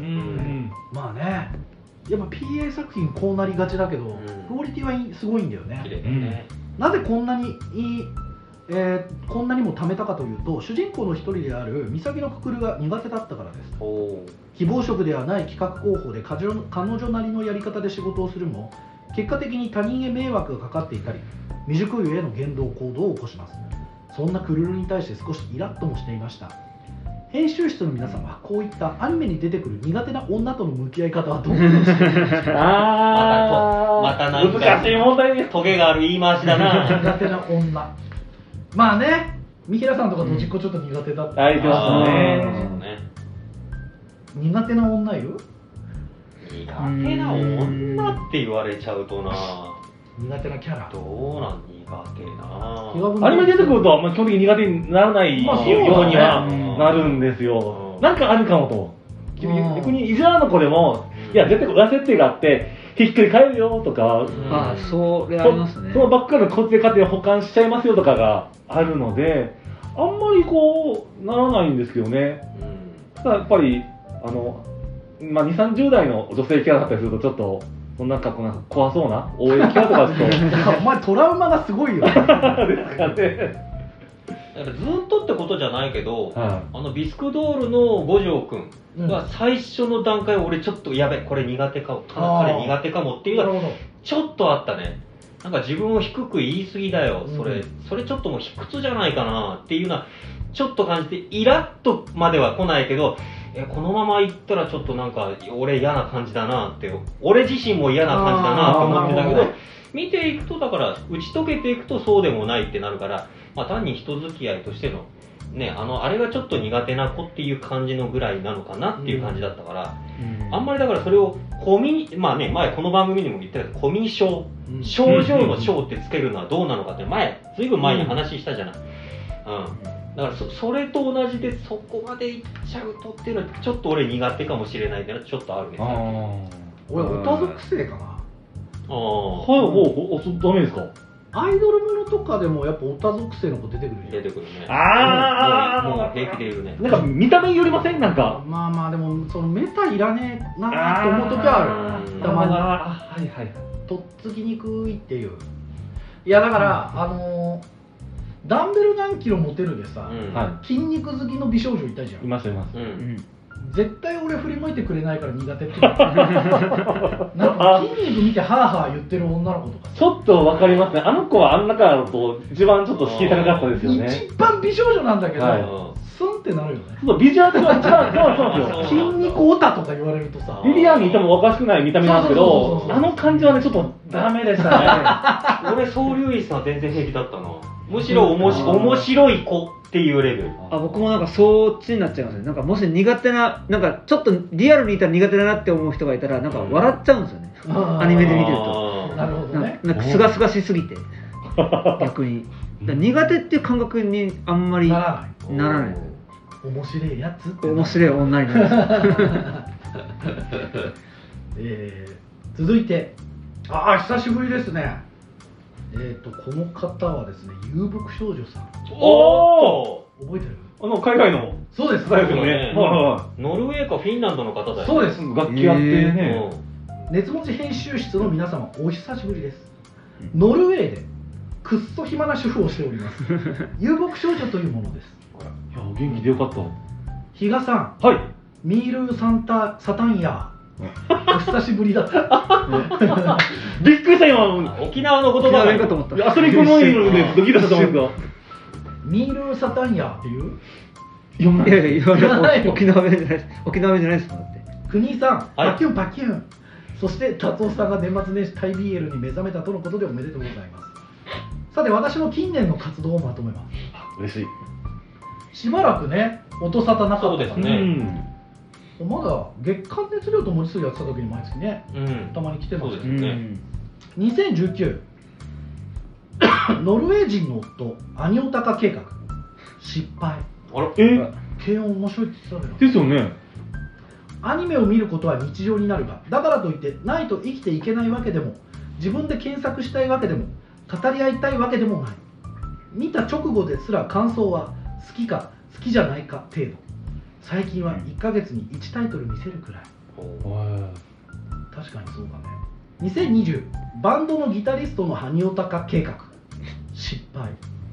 まあねやっぱ ピーエー 作品こうなりがちだけど、うん、クオリティはすごいんだよね、 綺麗だねなぜこんなにいいえーこんなにも貯めたかというと、主人公の一人である岬のくくるが苦手だったからです。 お希望職ではない企画候補で彼女彼女なりのやり方で仕事をするも、結果的に他人へ迷惑がかかっていたり、未熟ゆえの言動行動を起こします。そんなクルルに対して少しイラッともしていました。編集室の皆さんはこういったアニメに出てくる苦手な女との向き合い方はどうなのしているでしょうか。 あまたなんか難しい問題です。 トゲがある言い回しだな。 苦手な女。まあね、三平さんとかドジっ子ちょっと苦手だった、 ありましたねそうね。 苦手な女いる？ 苦手な女って言われちゃうとな。 苦手なキャラ。 どうなん苦手な。 アニメ出てくると、まあ、基本的に苦手にならないまあそうだねようにはうんなるんですよ。 うんなんかあるかもと。 うん逆に意地悪の子でも、 うんいや、絶対裏設定があって、ひっくり返るよとか、 うんああ、それありますね。 そのばっかりのこっちで勝手に保管しちゃいますよとかがあるので、あんまりこう、ならないんですけどね。 うんただやっぱり、あの、まあ、にじゅう、さんじゅう代の女性キャラだったりすると、ちょっと、なんかこうなんか怖そうな、応援キャラとかちょっと、 お前トラウマがすごいよ。 ですかね。 だからずっとってことじゃないけど、 はあのビスクドールの五条くんが最初の段階俺ちょっとやべこれ苦手かもあー彼苦手かもっていうのがなるほど。 ちょっとあったね。なんか自分を低く言い過ぎだよそれ、 うんそれちょっともう卑屈じゃないかなっていうのはちょっと感じて、イラッとまでは来ないけど、えこのまま行ったらちょっとなんか俺嫌な感じだなって、俺自身も嫌な感じだなって思ってたけど、 あーなるほどね見ていくとだから打ち解けていくとそうでもないってなるから、まあ、単に人付き合いとしてのね、あのあれがちょっと苦手な子っていう感じのぐらいなのかなっていう感じだったから、 うんあんまりだからそれをコミまあね前この番組でも言ったけどコミ症うん症状の症ってつけるのはどうなのかって前ずいぶん前に話したじゃない、うん、だから そ, それと同じでそこまでいっちゃうとっていうのはちょっと俺苦手かもしれないっていうのはちょっとあるね。 ああ俺オタ属性かな。 ああ。はい、もう、お、そダメですか？ アイドルものとかでもやっぱオタ属性の子出てくるじゃん。 出てくるね。 あーもうもう平気でいるね。 なんか見た目によりません？なんか。 まあまあでもそのメタいらねえなと思う時はある。 ーたまにあ、はいはい。 とっつきにくいっていう。いやだから、あのーダンベル何キロ持てるでさ、 うんは筋肉好きの美少女いたじゃい。いん。 ましたいます。 ううんん絶対俺振り向いてくれないから苦手っていうなんか筋肉見てハーハー言ってる女の子とかちょっとわかりますね。あの子はあん中だと一番ちょっと敷居高かったですよね。 一番美少女なんだけど、 はいスンってなるよね。 そうビジュアルが一番そうそうそう。 筋肉オタとか言われるとさ、 ビビアンにいてもおかしくない見た目なんですけそうそうそうそうど、あの感じはね、ちょっとダメでしたね。 俺総龍一さんは全然平気だったな。むしろおもし面白い子っていうレベル。 あ僕もなんかそっちになっちゃいますね。なんかもし苦手な、なんかちょっとリアルにいたら苦手だなって思う人がいたらなんか笑っちゃうんですよね、 うんアニメで見てると。 あーなるほどなね。 なんかすがすがしすぎて逆にだから苦手っていう感覚にあんまりなならない。 らない。 面白いやつって面白い女になるえー続いて、ああ久しぶりですね。えっ、とこの方はですね、遊牧少女さん、 おー覚えてる？ あの海外のそうです。 そうですよね。はいはノルウェーかフィンランドの方だよ。 そうです。 い。楽器やってね。 熱持ち編集室の皆様、お久しぶりです。ノルウェーでくっそ暇な主婦をしております遊牧少女というものです。 いや元気でよかった。 比嘉さん、 はい。 ミールサンタサタンヤーお久しぶりだったびっくりした今。 あ沖縄の言葉嫌がいかと思った。 いやアスリートのいるでドキドキしたと思うんですミールサタンヤーっていうけど。読まいやいや言わ言わないよれ沖縄弁じゃないです。沖縄弁じゃないですもんだって。 国井さん、 はいパキュンパキュン。そして達夫さんが年末年始タイ ビーエル に目覚めたとのことでおめでとうございます。さて私の近年の活動をまとめます。 嬉しい。 しばらくね音沙汰なかったからそうですうねん。 まだ月間熱量と文字数やってた時に毎月ねうんたまに来てましたよそうですねにせんじゅうきゅうノルウェー人の夫アニオタカ計画失敗。 あらえ軽音面白いって言ってたけどですよね。 アニメを見ることは日常になるが、だからといってないと生きていけないわけでも、自分で検索したいわけでも、語り合いたいわけでもない。見た直後ですら感想は好きか好きじゃないか程度。最近はいっかげつにいちタイトル見せるくらい。確かにそうだね。にせんにじゅうバンドのギタリストのハニオタカ計画失敗。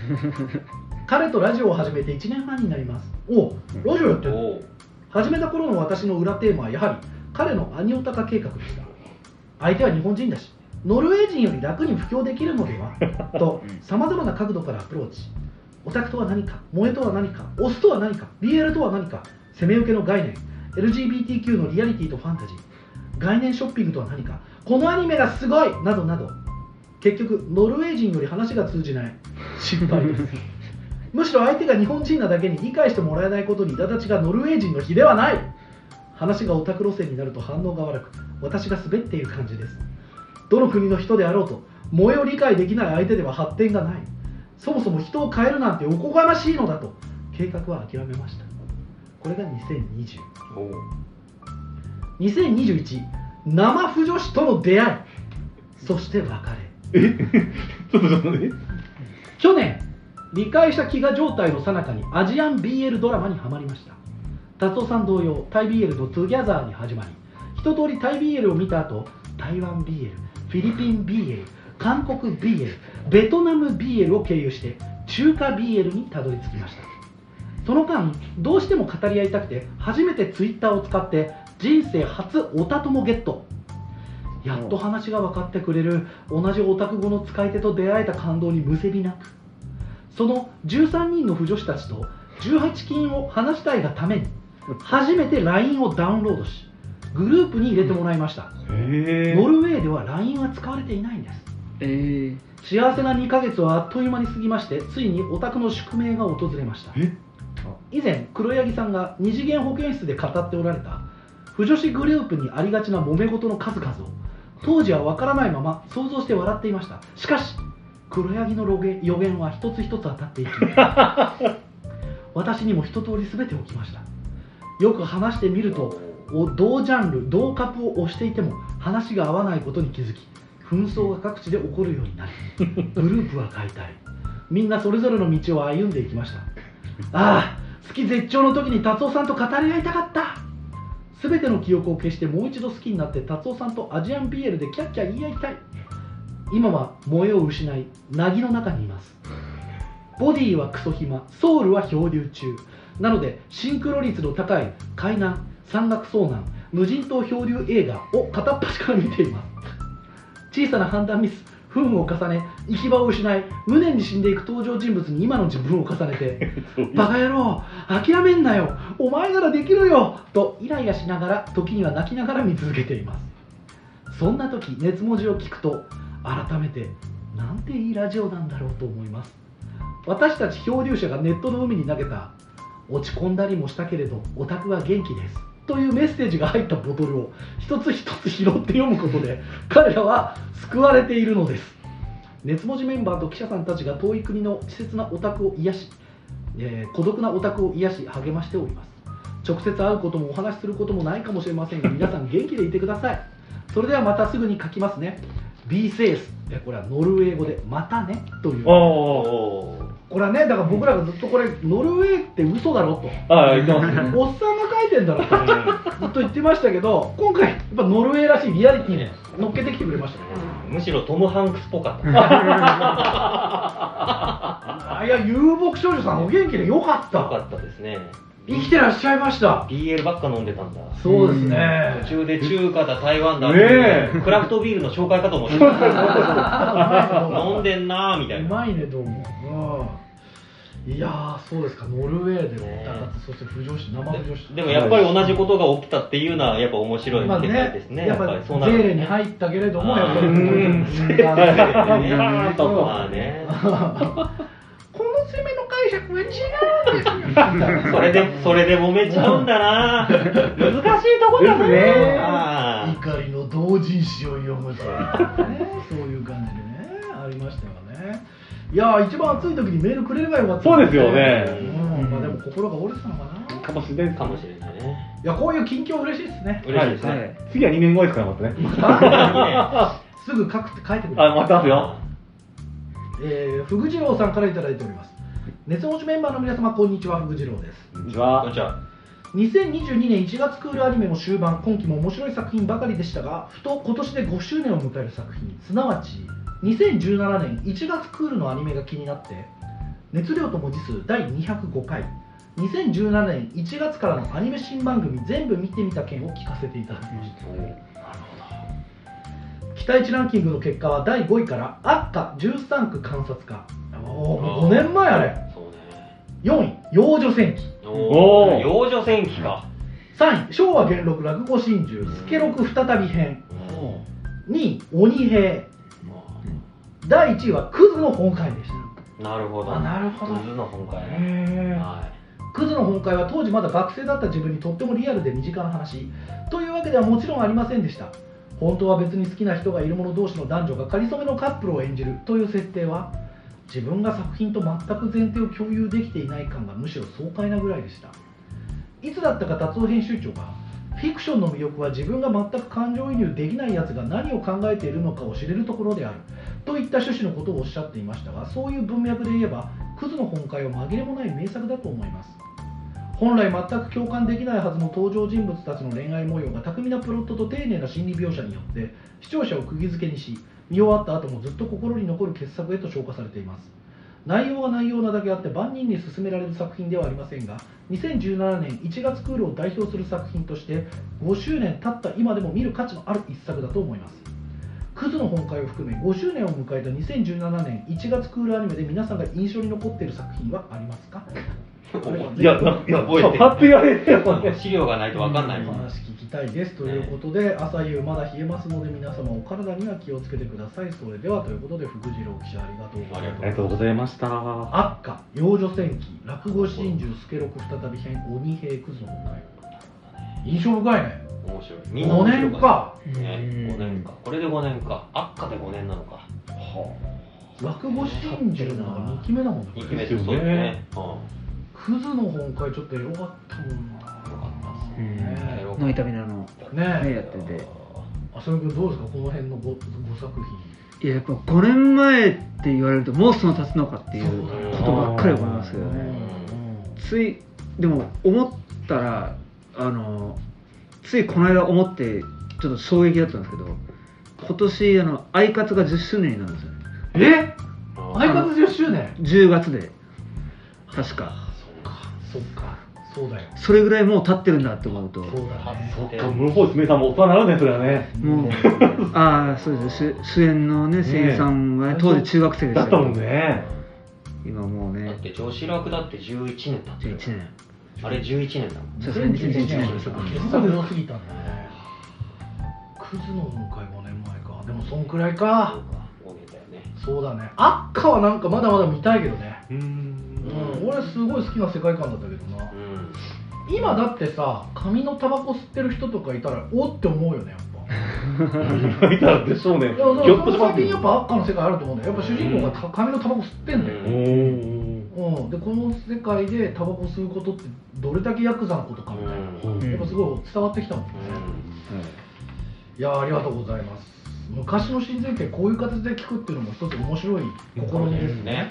彼とラジオを始めていちねんはんになります。おラジオやってる。 お始めた頃の私の裏テーマはやはり彼のアニオタカ計画でした。相手は日本人だしノルウェー人より楽に布教できるのではとさまざまな角度からアプローチ。オタクとは何か、萌えとは何か、オスとは何か、ビーエル とは何か、攻め受けの概念、 エルジービーティーキュー のリアリティとファンタジー、概念ショッピングとは何か、このアニメがすごいなどなど、結局ノルウェー人より話が通じない失敗ですむしろ相手が日本人なだけに理解してもらえないことに苛立ちがノルウェー人の比ではない。話がオタク路線になると反応が悪く、私が滑っている感じです。どの国の人であろうと萌えを理解できない相手では発展がない。そもそも人を変えるなんておこがましいのだと計画は諦めました。これがにせんにじゅう。にせんにじゅういち、生腐女子との出会い、そして別れ。 えちょっとちょっとね。 去年理解した飢餓状態の最中にアジアン ビーエル ドラマにハマりました。達夫さん同様タイ ビーエル のトゥギャザーに始まり、一通りタイ ビーエル を見た後、台湾 ビーエル、フィリピン ビーエル、韓国 ビーエル、ベトナム ビーエル を経由して中華 ビーエル にたどり着きました。その間どうしても語り合いたくて初めてツイッターを使って人生初オタ友ゲット。やっと話が分かってくれる同じオタク語の使い手と出会えた感動にむせびなく、そのじゅうさんにんの腐女子たちとじゅうはちきんを話したいがために初めて ライン をダウンロードしグループに入れてもらいました。 へノルウェーでは ライン は使われていないんです。 えー、 幸せなにかげつはあっという間に過ぎまして、ついにオタクの宿命が訪れました。以前黒柳さんが二次元保健室で語っておられた腐女子グループにありがちな揉め事の数々を当時は分からないまま想像して笑っていました。しかし黒柳の予言は一つ一つ当たっていき私にも一通り全て起きました。よく話してみると同ジャンル同カプを推していても話が合わないことに気づき、紛争が各地で起こるようになり、グループは解体、みんなそれぞれの道を歩んでいきました。ああ、好き絶頂の時に達夫さんと語り合いたかった。全ての記憶を消してもう一度好きになって達夫さんとアジアン ビーエル でキャッキャ言い合いたい。今は萌えを失い凪の中にいます。ボディはクソ暇、ソウルは漂流中なので、シンクロ率の高い海難、山岳遭難、無人島漂流映画を片っ端から見ています。小さな判断ミス、不運を重ね行き場を失い無念に死んでいく登場人物に今の自分を重ねてバカ野郎諦めんなよ、お前ならできるよとイライラしながら時には泣きながら見続けています。そんな時熱文字を聞くと改めてなんていいラジオなんだろうと思います。私たち漂流者がネットの海に投げた落ち込んだりもしたけれどオタクは元気ですというメッセージが入ったボトルを一つ一つ拾って読むことで彼らは救われているのです。熱文字メンバーと記者さんたちが遠い国の稚拙なオタクを癒し、えー、孤独なオタクを癒し励ましております。直接会うこともお話しすることもないかもしれませんが、皆さん元気でいてください。それではまたすぐに書きますね。 ビー セース、これはノルウェー語でまたねという、 おこれはね、だから僕らがずっとこれノルウェーって嘘だろと、 ああ言ってますね。 おっさんが書いてんだろとずっと言ってましたけど、今回やっぱノルウェーらしいリアリティに乗っけてきてくれましたね。 むしろトム・ハンクスっぽかったいや、遊牧少女さんお元気でよかった。 よかったですね。 生きてらっしゃいました。 ビーエル ばっか飲んでたんだ。 そうですね。 途中で中華だ台湾だ、 ねクラフトビールの紹介かと思ってた飲んでんなーみたいな。 うまいね、どうも。うん、いやー、そうですか、ノルウェーでオタ活、そして腐女子、生腐女子。 でもやっぱり同じことが起きたっていうのはやっぱ面白い世界ですね。 やっぱりゼそうなるーレに入ったけれども、やっぱりまあね。 この攻めの解釈は違うんですよ。 それでそれで揉めちゃうんだな。難しいとこだね。あ怒りの同人誌を読むと、ね、そういう感じでね、ありましたよね。いやー、一番暑い時にメールくれればよかった、 そうですよね。 うん、まあでも心が折れてたのかな。 かもしれないですかもしれないね。 いや、こういう近況嬉しいですね。 嬉しいですね。 はい、次はにねんごですからまたね。 すぐ書くって書いてくれる。 あ、待ってますよ。 えー、ふぐじろうさんからいただいております。熱文字メンバーの皆様、こんにちは。ふぐじろうです。 こんにちこんはに。ちは。 にせんにじゅうにねんいちがつクールアニメも終盤、今期も面白い作品ばかりでしたが、ふと今年でごしゅうねんを迎える作品、すなわちにせんじゅうななねんいちがつクールのアニメが気になって熱量と文字数だいにひゃくごかい、にせんじゅうななねんいちがつからのアニメ新番組全部見てみた件を聞かせていただきました。なるほど。期待値ランキングの結果はだいごいからアッカじゅうさんく観察家、おーごねんまえあれ。そうね。よんい幼女戦記、 おお幼女戦記か。 さんい昭和元禄落語真珠スケロク再び編、にい鬼平、だいいちいはクズの本会でした。 なるほど。 あ、なるほど。 クズの本会ね。はい。 クズの本会は当時まだ学生だった自分にとってもリアルで身近な話というわけではもちろんありませんでした。本当は別に好きな人がいる者同士の男女がかりそめのカップルを演じるという設定は、自分が作品と全く前提を共有できていない感がむしろ爽快なぐらいでした。いつだったか達夫編集長がフィクションの魅力は自分が全く感情移入できないやつが何を考えているのかを知れるところであるといった趣旨のことをおっしゃっていましたが、そういう文脈で言えばクズの本会は紛れもない名作だと思います。本来全く共感できないはずの登場人物たちの恋愛模様が巧みなプロットと丁寧な心理描写によって視聴者を釘付けにし、見終わった後もずっと心に残る傑作へと昇華されています。内容は内容なだけあって万人に勧められる作品ではありませんが、にせんじゅうななねんいちがつクールを代表する作品としてごしゅうねん経った今でも見る価値のある一作だと思います。クズの本会を含めごしゅうねんを迎えたにせんじゅうななねんいちがつクールアニメで皆さんが印象に残っている作品はありますか？ いや、な、いや、パッと言われてもね、 資料がないと分かんないもん。 話聞きたいですということで、ね、朝夕まだ冷えますので皆様お体には気をつけてください。それではということで福次郎記者ありがとうございます。 ありがとうございました。 アッカ幼女戦記落語真珠スケロク再び編鬼平クズの本会、印象深いね。 面白い。 みんなごねんか、 ね、ごねんか。これでごねんか。アッカでごねんなのか。はあ、落語真珠のにきめだもんね。 にきめですよね。 クズの本会ちょっとエロかったもんな。よかったですね。 ノイタミナのねやってて。 あさみくんどうですかこの辺の 5, 5作品。 いややっぱごねんまえって言われるともうその経つのかっていうことばっかり思いますけどね。ついでも思ったらあのついこの間思ってちょっと衝撃だったんですけど、今年あのアイカツがじゅっしゅうねんになるんですよね。 え？アイカツじゅっしゅうねん？ じゅうがつで確か。 そっか、そうだよ。 それぐらいもう経ってるんだって思うと。 そうだね。 そっか、ムーボーイスメイさんも大人になるね、それはね。 もう、ああ、そうです。主演のね、声優さんが、ね、当時中学生でしただったもんね。 今もうね。 だって女子楽だってじゅういちねん経ってる。 じゅういちねん。 あれじゅういちねんだもん。 そうですね、にせんじゅういちねん傑作良すぎたんだね。クズの本会ごねんまえか。でもそんくらいか。そうだね。アッカはなんかまだまだ見たいけどね。うん、うん、俺すごい好きな世界観だったけどな、うん、今だってさ紙のタバコ吸ってる人とかいたらおって思うよね、やっぱ。 いたらでしょうね。 いや、その先にやっぱアッカの世界あると思うんだよ。やっぱ主人公が紙のタバコ吸ってんだよ、うんうん、でこの世界でタバコ吸うことってどれだけヤクザのことかみたいな、うん、やっぱすごい伝わってきたもんね、うんうん、いやありがとうございます。昔の新前編こういう形で聞くっていうのも一つ面白い試みですね。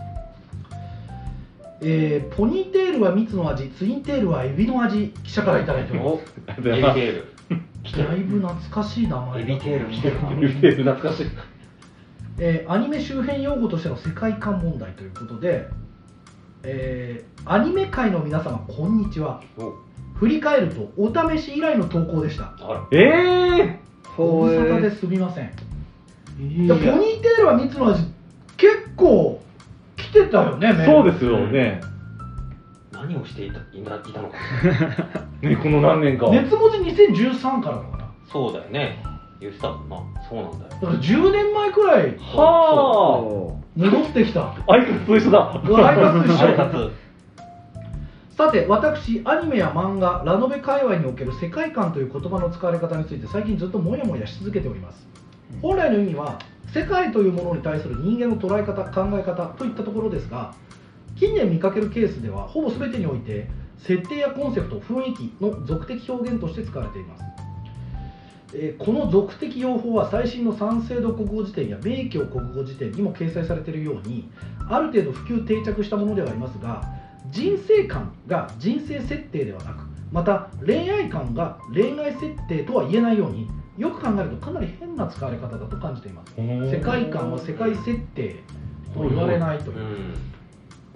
えー、ポニーテールは蜜の味、ツインテールはエビの味、記者からいただいてます。 エビテールだいぶ懐かしい名前。 エビテール来てる。 エビテール懐かしい。 えー、アニメ周辺用語としての世界観問題ということで、えー、アニメ界の皆様こんにちは。振り返るとお試し以来の投稿でした。 ええー、 ご無沙汰ですみません。ポニーテールは蜜の味結構来てたよね。 そうですよね。 何をしていたいたのかね、この何年か。 熱文字にせんじゅうさんからだから。 そうだよね。言ってたもんな。そうなんだよ。 だからじゅうねんまえくらい。 はあ。 戻ってきた。 アイカツと一緒だ。 アイカツと一緒。さて私アニメや漫画ラノベ界隈における世界観という言葉の使われ方について最近ずっとモヤモヤし続けております。本来の意味は世界というものに対する人間の捉え方考え方といったところですが、近年見かけるケースではほぼ全てにおいて設定やコンセプト雰囲気の俗的表現として使われています。えー、この俗的用法は最新の三省堂国語辞典や明教国語辞典にも掲載されているようにある程度普及定着したものではありますが、人生観が人生設定ではなく、また恋愛観が恋愛設定とは言えないように、よく考えるとかなり変な使われ方だと感じています。世界観は世界設定と言われないという、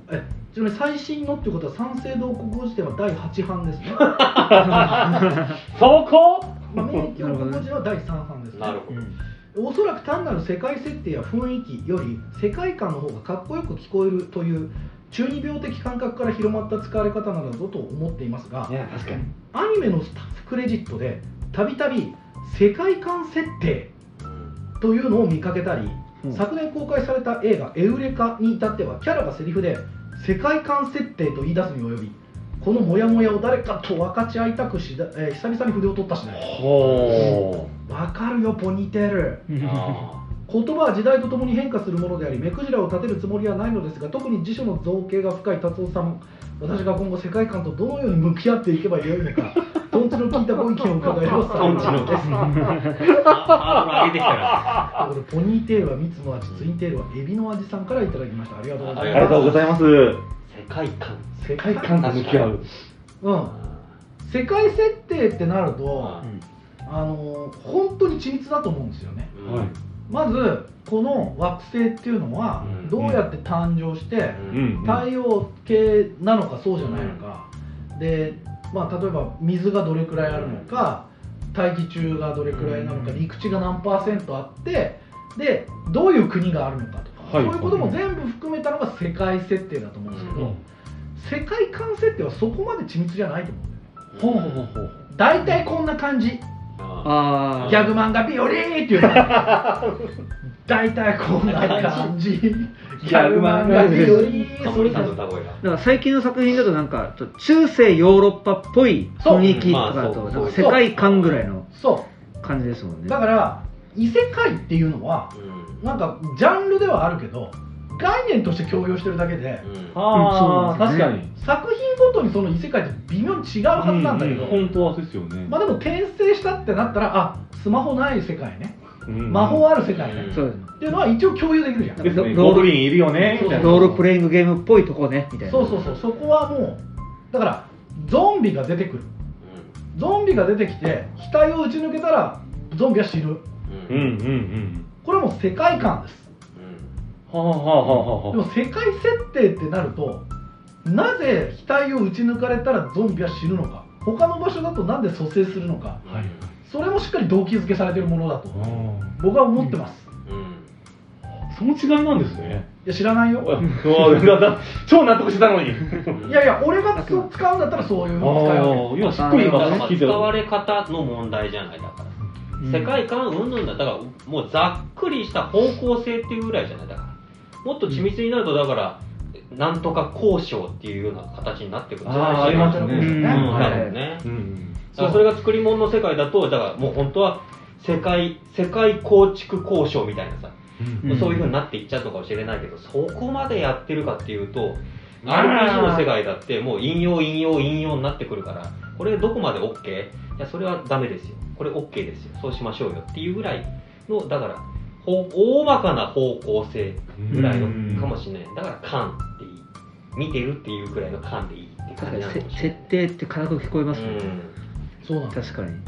えちなみに最新のっていうことは三省堂国語辞典はだいはち版ですねそこまあ明教国語辞典はだいさん版ですね。 なるほど、 うん、おそらく単なる世界設定や雰囲気より世界観の方がかっこよく聞こえるという中二病的感覚から広まった使われ方なのだと思っていますが、 いや確かにアニメのスタッフクレジットでたびたび世界観設定というのを見かけたり、 うん、 昨年公開された映画「エウレカ」に至ってはキャラがセリフで世界観設定と言い出すに及び、このモヤモヤを誰かと分かち合いたくし、えー、久々に筆を取ったしね。 ほわかるよポニーテール。 あ言葉は時代とともに変化するものであり、目くじらを立てるつもりはないのですが、特に辞書の造形が深い達夫さん、私が今後世界観とどのように向き合っていけばよいのか、トンチの効いたご意見を伺えればトンチのです。 ーハードル上げてきたな。 ということでポニーテールは蜜の味、ツインテールはエビの味さんからいただきました。ありがとうございます。 ありがとうございます。 世界観世界感と向き合う。 うん、世界設定ってなると、 うんあの本当に緻密だと思うんですよね。 うんはいまずこの惑星っていうのはうんどうやって誕生して、 うん太陽系なのかそうじゃないのか、で、まあ、例えば水がどれくらいあるのか、大気中がどれくらいなのか、陸地が何パーセントあってでどういう国があるのかとか、 はいそういうことも全部含めたのが世界設定だと思うんですけど、 うん世界観設定はそこまで緻密じゃないと思うんだよね。 ほうほうほうほう。 大体こんな感じ、 ああギャグ漫画ビオリーっていうの大体こんな感じ、ギャグ漫画ビオリータモリさんの歌声がだから最近の作品だとなんかちょっと中世ヨーロッパっぽい雰囲気とかだとそうなんか世界観ぐらいのそ感じですもんうね。 だから異世界っていうのはうんなんかジャンルではあるけど概念として共有してるだけで、 うんああ、 うんそうなんですね確かに。 作品ごとにその異世界って微妙に違うはずなんだけど、 う本当はそうですよね。 まあでも転生したってなったらあスマホない世界ね、 うん魔法ある世界ね、 うんそうですっていうのは一応共有できるじゃん。 ですね。 ロゴブリンいるよね。みたいな。 ロールプレイングゲームっぽいとこねみたいな。 そうそうそう、そこはもうだからゾンビが出てくる、ゾンビが出てきて額を打ち抜けたらゾンビは死ぬ、 うんうんうんうん。 これはもう世界観です。 はあはあはあはあ。 でも世界設定ってなるとなぜ額を打ち抜かれたらゾンビは死ぬのか、他の場所だとなんで蘇生するのか、 はいそれもしっかり動機づけされているものだとあー僕は思ってます。 うんその違いなんですね。 いや知らないよ。 うわだだ超納得してたのに。 いやいや俺が使うんだったらそういうあふうに使い分ける。 あ、今しっくりだからまあ今聞いてる。 使われ方の問題じゃないだから、 うん世界観うんぬんだだからもうざっくりした方向性っていうぐらいじゃないだからもっと緻密になるとだから、なんとか交渉っていうような形になってくるんじゃないあーありますねうん、 うん多分ね、 うんだからそれが作り物の世界だとだからもう本当は世界世界構築交渉みたいなさ、 うんうんそういう風になっていっちゃうのかもしれないけどそこまでやってるかっていうとあーアールピージー の世界だってもう引用引用引用になってくるからこれどこまで OK？ いやそれはダメですよこれ OK ですよそうしましょうよっていうぐらいのだからほ大まかな方向性ぐらいのかもしれないだから感っていい見てるっていうくらいの感でいいって感じなのかもしれ設ない定って軽く聞こえますね。 そうなんです。 確かに。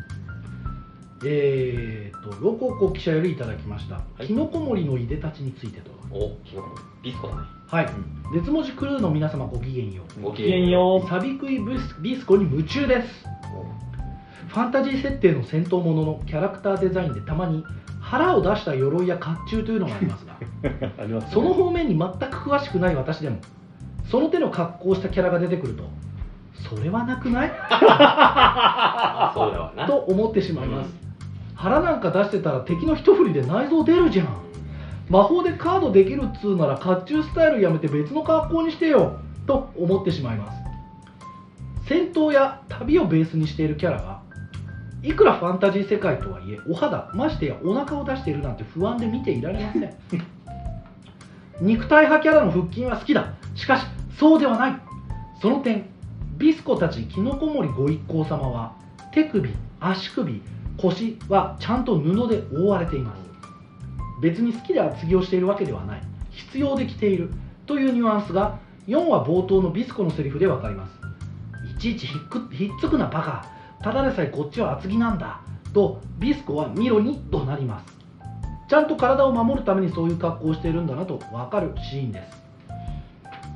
えーとロココ記者よりいただきました、 いキノコ森のいでたちについてとは。 おキノコビスコだねはい、絶文字クルーの皆様ごきげんよう。 ごきごきげんよサビクイビスビスコに夢中です。ファンタジー設定の戦闘もののキャラクターデザインでたまに腹を出した鎧や甲冑というのがありますがありますねその方面に全く詳しくない私でもその手の格好をしたキャラが出てくるとそれはなくないあそうだわなと思ってしまいます。腹なんか出してたら敵の一振りで内臓出るじゃん。魔法でカードできるっつうなら甲冑スタイルやめて別の格好にしてよと思ってしまいます。戦闘や旅をベースにしているキャラがいくらファンタジー世界とはいえお肌ましてやお腹を出しているなんて不安で見ていられません肉体派キャラの腹筋は好きだ。しかしそうではない。その点ビスコたちキノコ森ご一行様は手首、足首、腰はちゃんと布で覆われています。別に好きで厚着をしているわけではない、必要で着ているというニュアンスがよんわ冒頭のビスコのセリフでわかります。いちいちひっくひっつくなバカ、ただでさえこっちは厚着なんだとビスコはミロにとなります。ちゃんと体を守るためにそういう格好をしているんだなとわかるシーンです。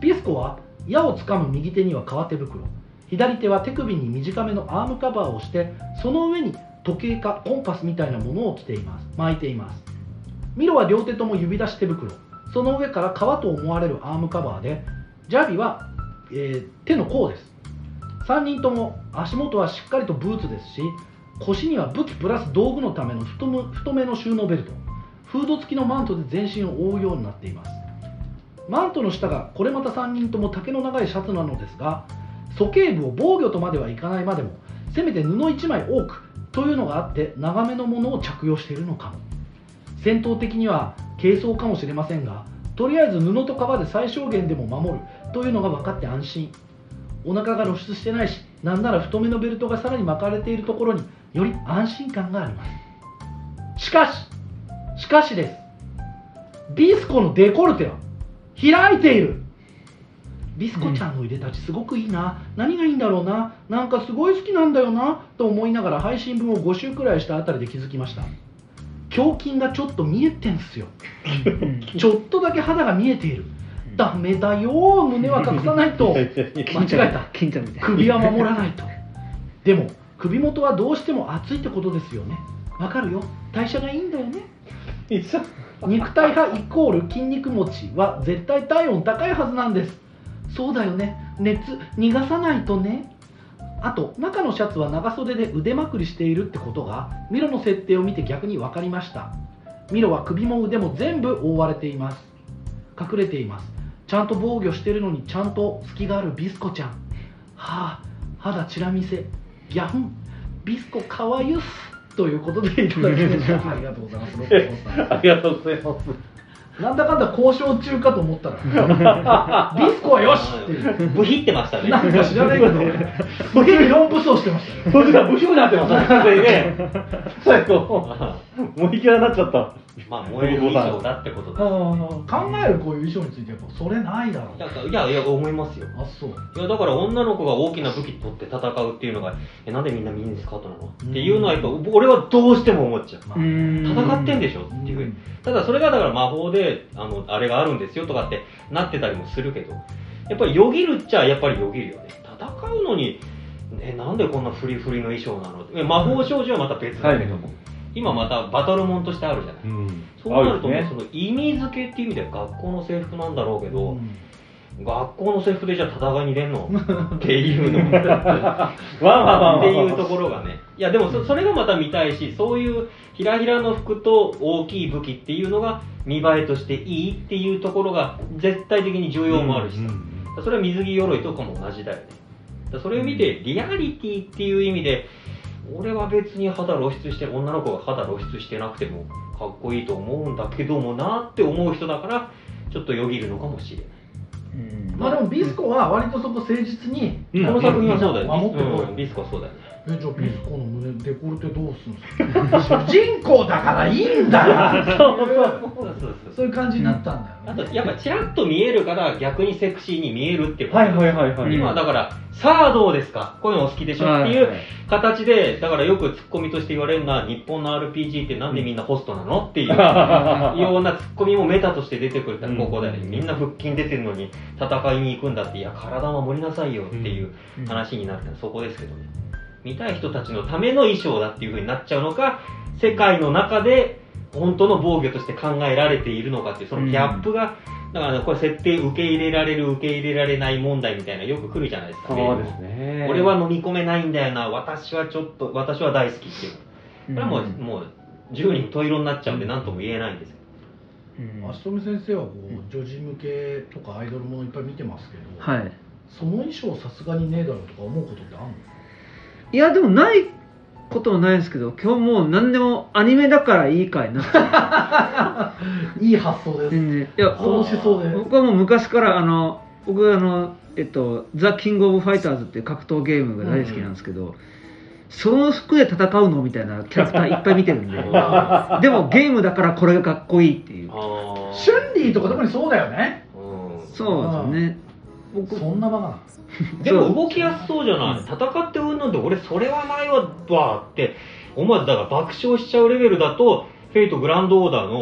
ビスコは矢をつかむ右手には革手袋、左手は手首に短めのアームカバーをして、その上に時計かコンパスみたいなものを着ています巻いています。ミロは両手とも指出し手袋、その上から革と思われるアームカバーで、ジャビは、えー、手の甲です。さんにんとも足元はしっかりとブーツですし、腰には武器プラス道具のための 太, 太めの収納ベルト、フード付きのマントで全身を覆うようになっています。マントの下がこれまたさんにんとも丈の長いシャツなのですが、鼠径部を防御とまではいかないまでもせめて布いちまい多くというのがあって長めのものを着用しているのかも。戦闘的には軽装かもしれませんが、とりあえず布と革で最小限でも守るというのが分かって安心。お腹が露出してないし、なんなら太めのベルトがさらに巻かれているところにより安心感があります。しかししかしです。ビスコのデコルテは開いている。ビスコちゃんのいでたちすごくいいな、何がいいんだろうな、なんかすごい好きなんだよなと思いながら配信分をご週くらいしたあたりで気づきました。胸筋がちょっと見えてんすよ。ちょっとだけ肌が見えている。ダメだよ、胸は隠さないと。間違えた。 金ちゃんみたいな。 首は守らないと。でも首元はどうしても熱いってことですよね。わかるよ、代謝がいいんだよね。肉体派イコール筋肉持ちは絶対体温高いはずなんです。そうだよね、熱逃がさないとね。あと中のシャツは長袖で腕まくりしているってことがミロの設定を見て逆に分かりました。ミロは首も腕も全部覆われています。隠れています。ちゃんと防御してるのにちゃんと隙があるビスコちゃん。はあ、肌チラ見せ、ギャフン、ビスコかわゆすということでいただきましたありがとうございます。 ありがとうございます。 なんだかんだ交渉中かと思ったらビスコはよしっていうブヒってましたね。 なんか知らないけどブヒ理論武装してましたね。 それがブヒになってましたね、完全にね。最後もういきなりなっちゃった。 まあ燃える衣装だってことです。 考えるこういう衣装についてやっぱそれないだろう。 いやいや思いますよ。 あ、そう。 いやだから女の子が大きな武器取って戦うっていうのがえなんでみんなミニスカートなのっていうのはやっぱ俺はどうしても思っちゃう。 まあ、 戦ってんでしょっていう。ただそれがだから魔法であのあれがあるんですよとかってなってたりもするけど、やっぱりよぎるっちゃやっぱりよぎるよね。戦うのにえなんでこんなフリフリの衣装なのって。魔法少女はまた別だけども、はい、今またバトルモンとしてあるじゃない、うん、そうなるとね、その意味付けっていう意味では学校の制服なんだろうけど、うん、学校の制服でじゃあ戦いに出んのっていうのもっていうところがね、いやでも そ, それがまた見たいし、そういうひらひらの服と大きい武器っていうのが見栄えとしていいっていうところが絶対的に需要もあるしさ、うん、それは水着鎧とかも同じだよね。それを見てリアリティっていう意味で俺は別に肌露出して女の子が肌露出してなくてもかっこいいと思うんだけどもなって思う人だからちょっとよぎるのかもしれない。 うん、まあでもビスコは割とそこ誠実に、 うん、この作品はそうだよね。 守ってる、 うん、ビスコはそうだよね。 えじゃあビスコの胸デコルテどうするんですか。主人公だからいいんだよ。そういう感じになったんだよ、ね、 あとやっぱチラッと見えるから逆にセクシーに見えるっていうこと。 はいはいはいはい。 今だからさあどうですか、こういうのお好きでしょっていう形で、だからよくツッコミとして言われるのは日本の アールピージー ってなんでみんなホストなのっていうようなツッコミもメタとして出てくるってここだよね。みんな腹筋出てるのに戦いに行くんだって、いや体は守りなさいよっていう話になるのはそこですけどね。見たい人たちのための衣装だっていう風になっちゃうのか、世界の中で本当の防御として考えられているのかっていうそのギャップが、だからこれ設定受け入れられる受け入れられない問題みたいなよく来るじゃないですか。 そうですね。 俺は飲み込めないんだよな、私はちょっと私は大好きっていう。これはもう、うん、もうじゅうにん十色になっちゃうんで何とも言えないんですけど。足止先生はこう女児向けとかアイドルものいっぱい見てますけど、 はい、 その衣装さすがにねえだろうとか思うことってあるの？ いやでもないこともないですけど、今日もう何でもアニメだからいいかいなっていい発想です、ね、 いやその思想で僕はもう昔からあの僕はあのえっとザ・キング・オブ・ファイターズっていう格闘ゲームが大好きなんですけど、うん、その服で戦うのみたいなキャラクターいっぱい見てるんででもゲームだからこれがかっこいいっていう。 シュンリーとか特にそうだよね。 うん、そうですよね。 僕そんなバカなでも動きやすそうじゃない、戦ってうんのんで俺それはないわって思わずだから爆笑しちゃうレベルだとフェイトグランドオーダーの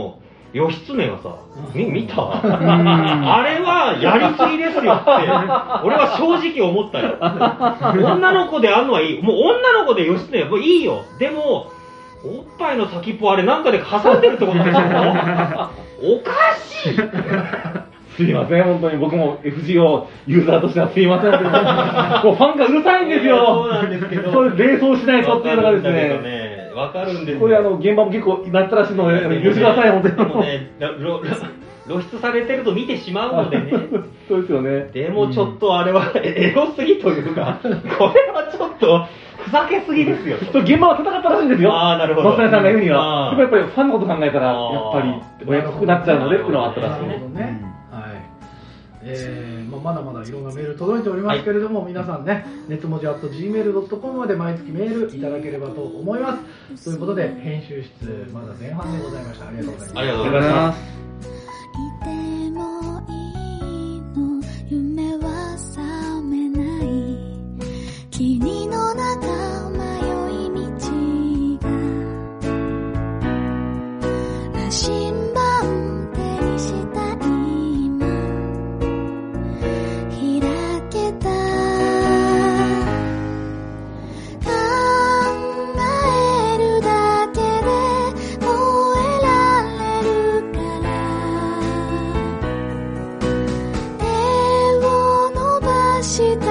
義経がさ、み見たんあれはやりすぎですよって俺は正直思ったよ。女の子であんのはいい、もう女の子で義経もういいよ。でもおっぱいの先っぽあれなんかで挟んでるってことでしょおかしいすいません、本当に僕も エフジーオー ユーザーとしてはすいませんけど、もうファンがうるさいんですよ。 そうなんですけど、 それ冷蔵しないとっていうのがですね。 わかるんですよ。 これあの現場も結構なったらしいので、許してください、本当に。 でもね、ろろ露出されてると見てしまうのでね。 そうですよね。 でもちょっとあれはエロすぎというか、これはちょっとふざけすぎですよ。 現場は戦ったらしいんですよ。 ああ、なるほど。 松谷さんが言うには、 あーやっぱりファンのこと考えたら、やっぱり親っぽくなっちゃうのでっていうのはあったらしいね。 なるほどね。はい。えーまあ、まだまだいろんなメール届いておりますけれども、皆さんね、熱文字 アットジーメールドットコム まで毎月メールいただければと思います。ということで、編集室、まだ前半でございました。ありがとうございます。 ありがとうありがとうございございま。 ますす。 いてもいいの夢は覚めない君の中迷い道が羅針盤手にした今開けた考えるだけで燃えられるから手を伸ばした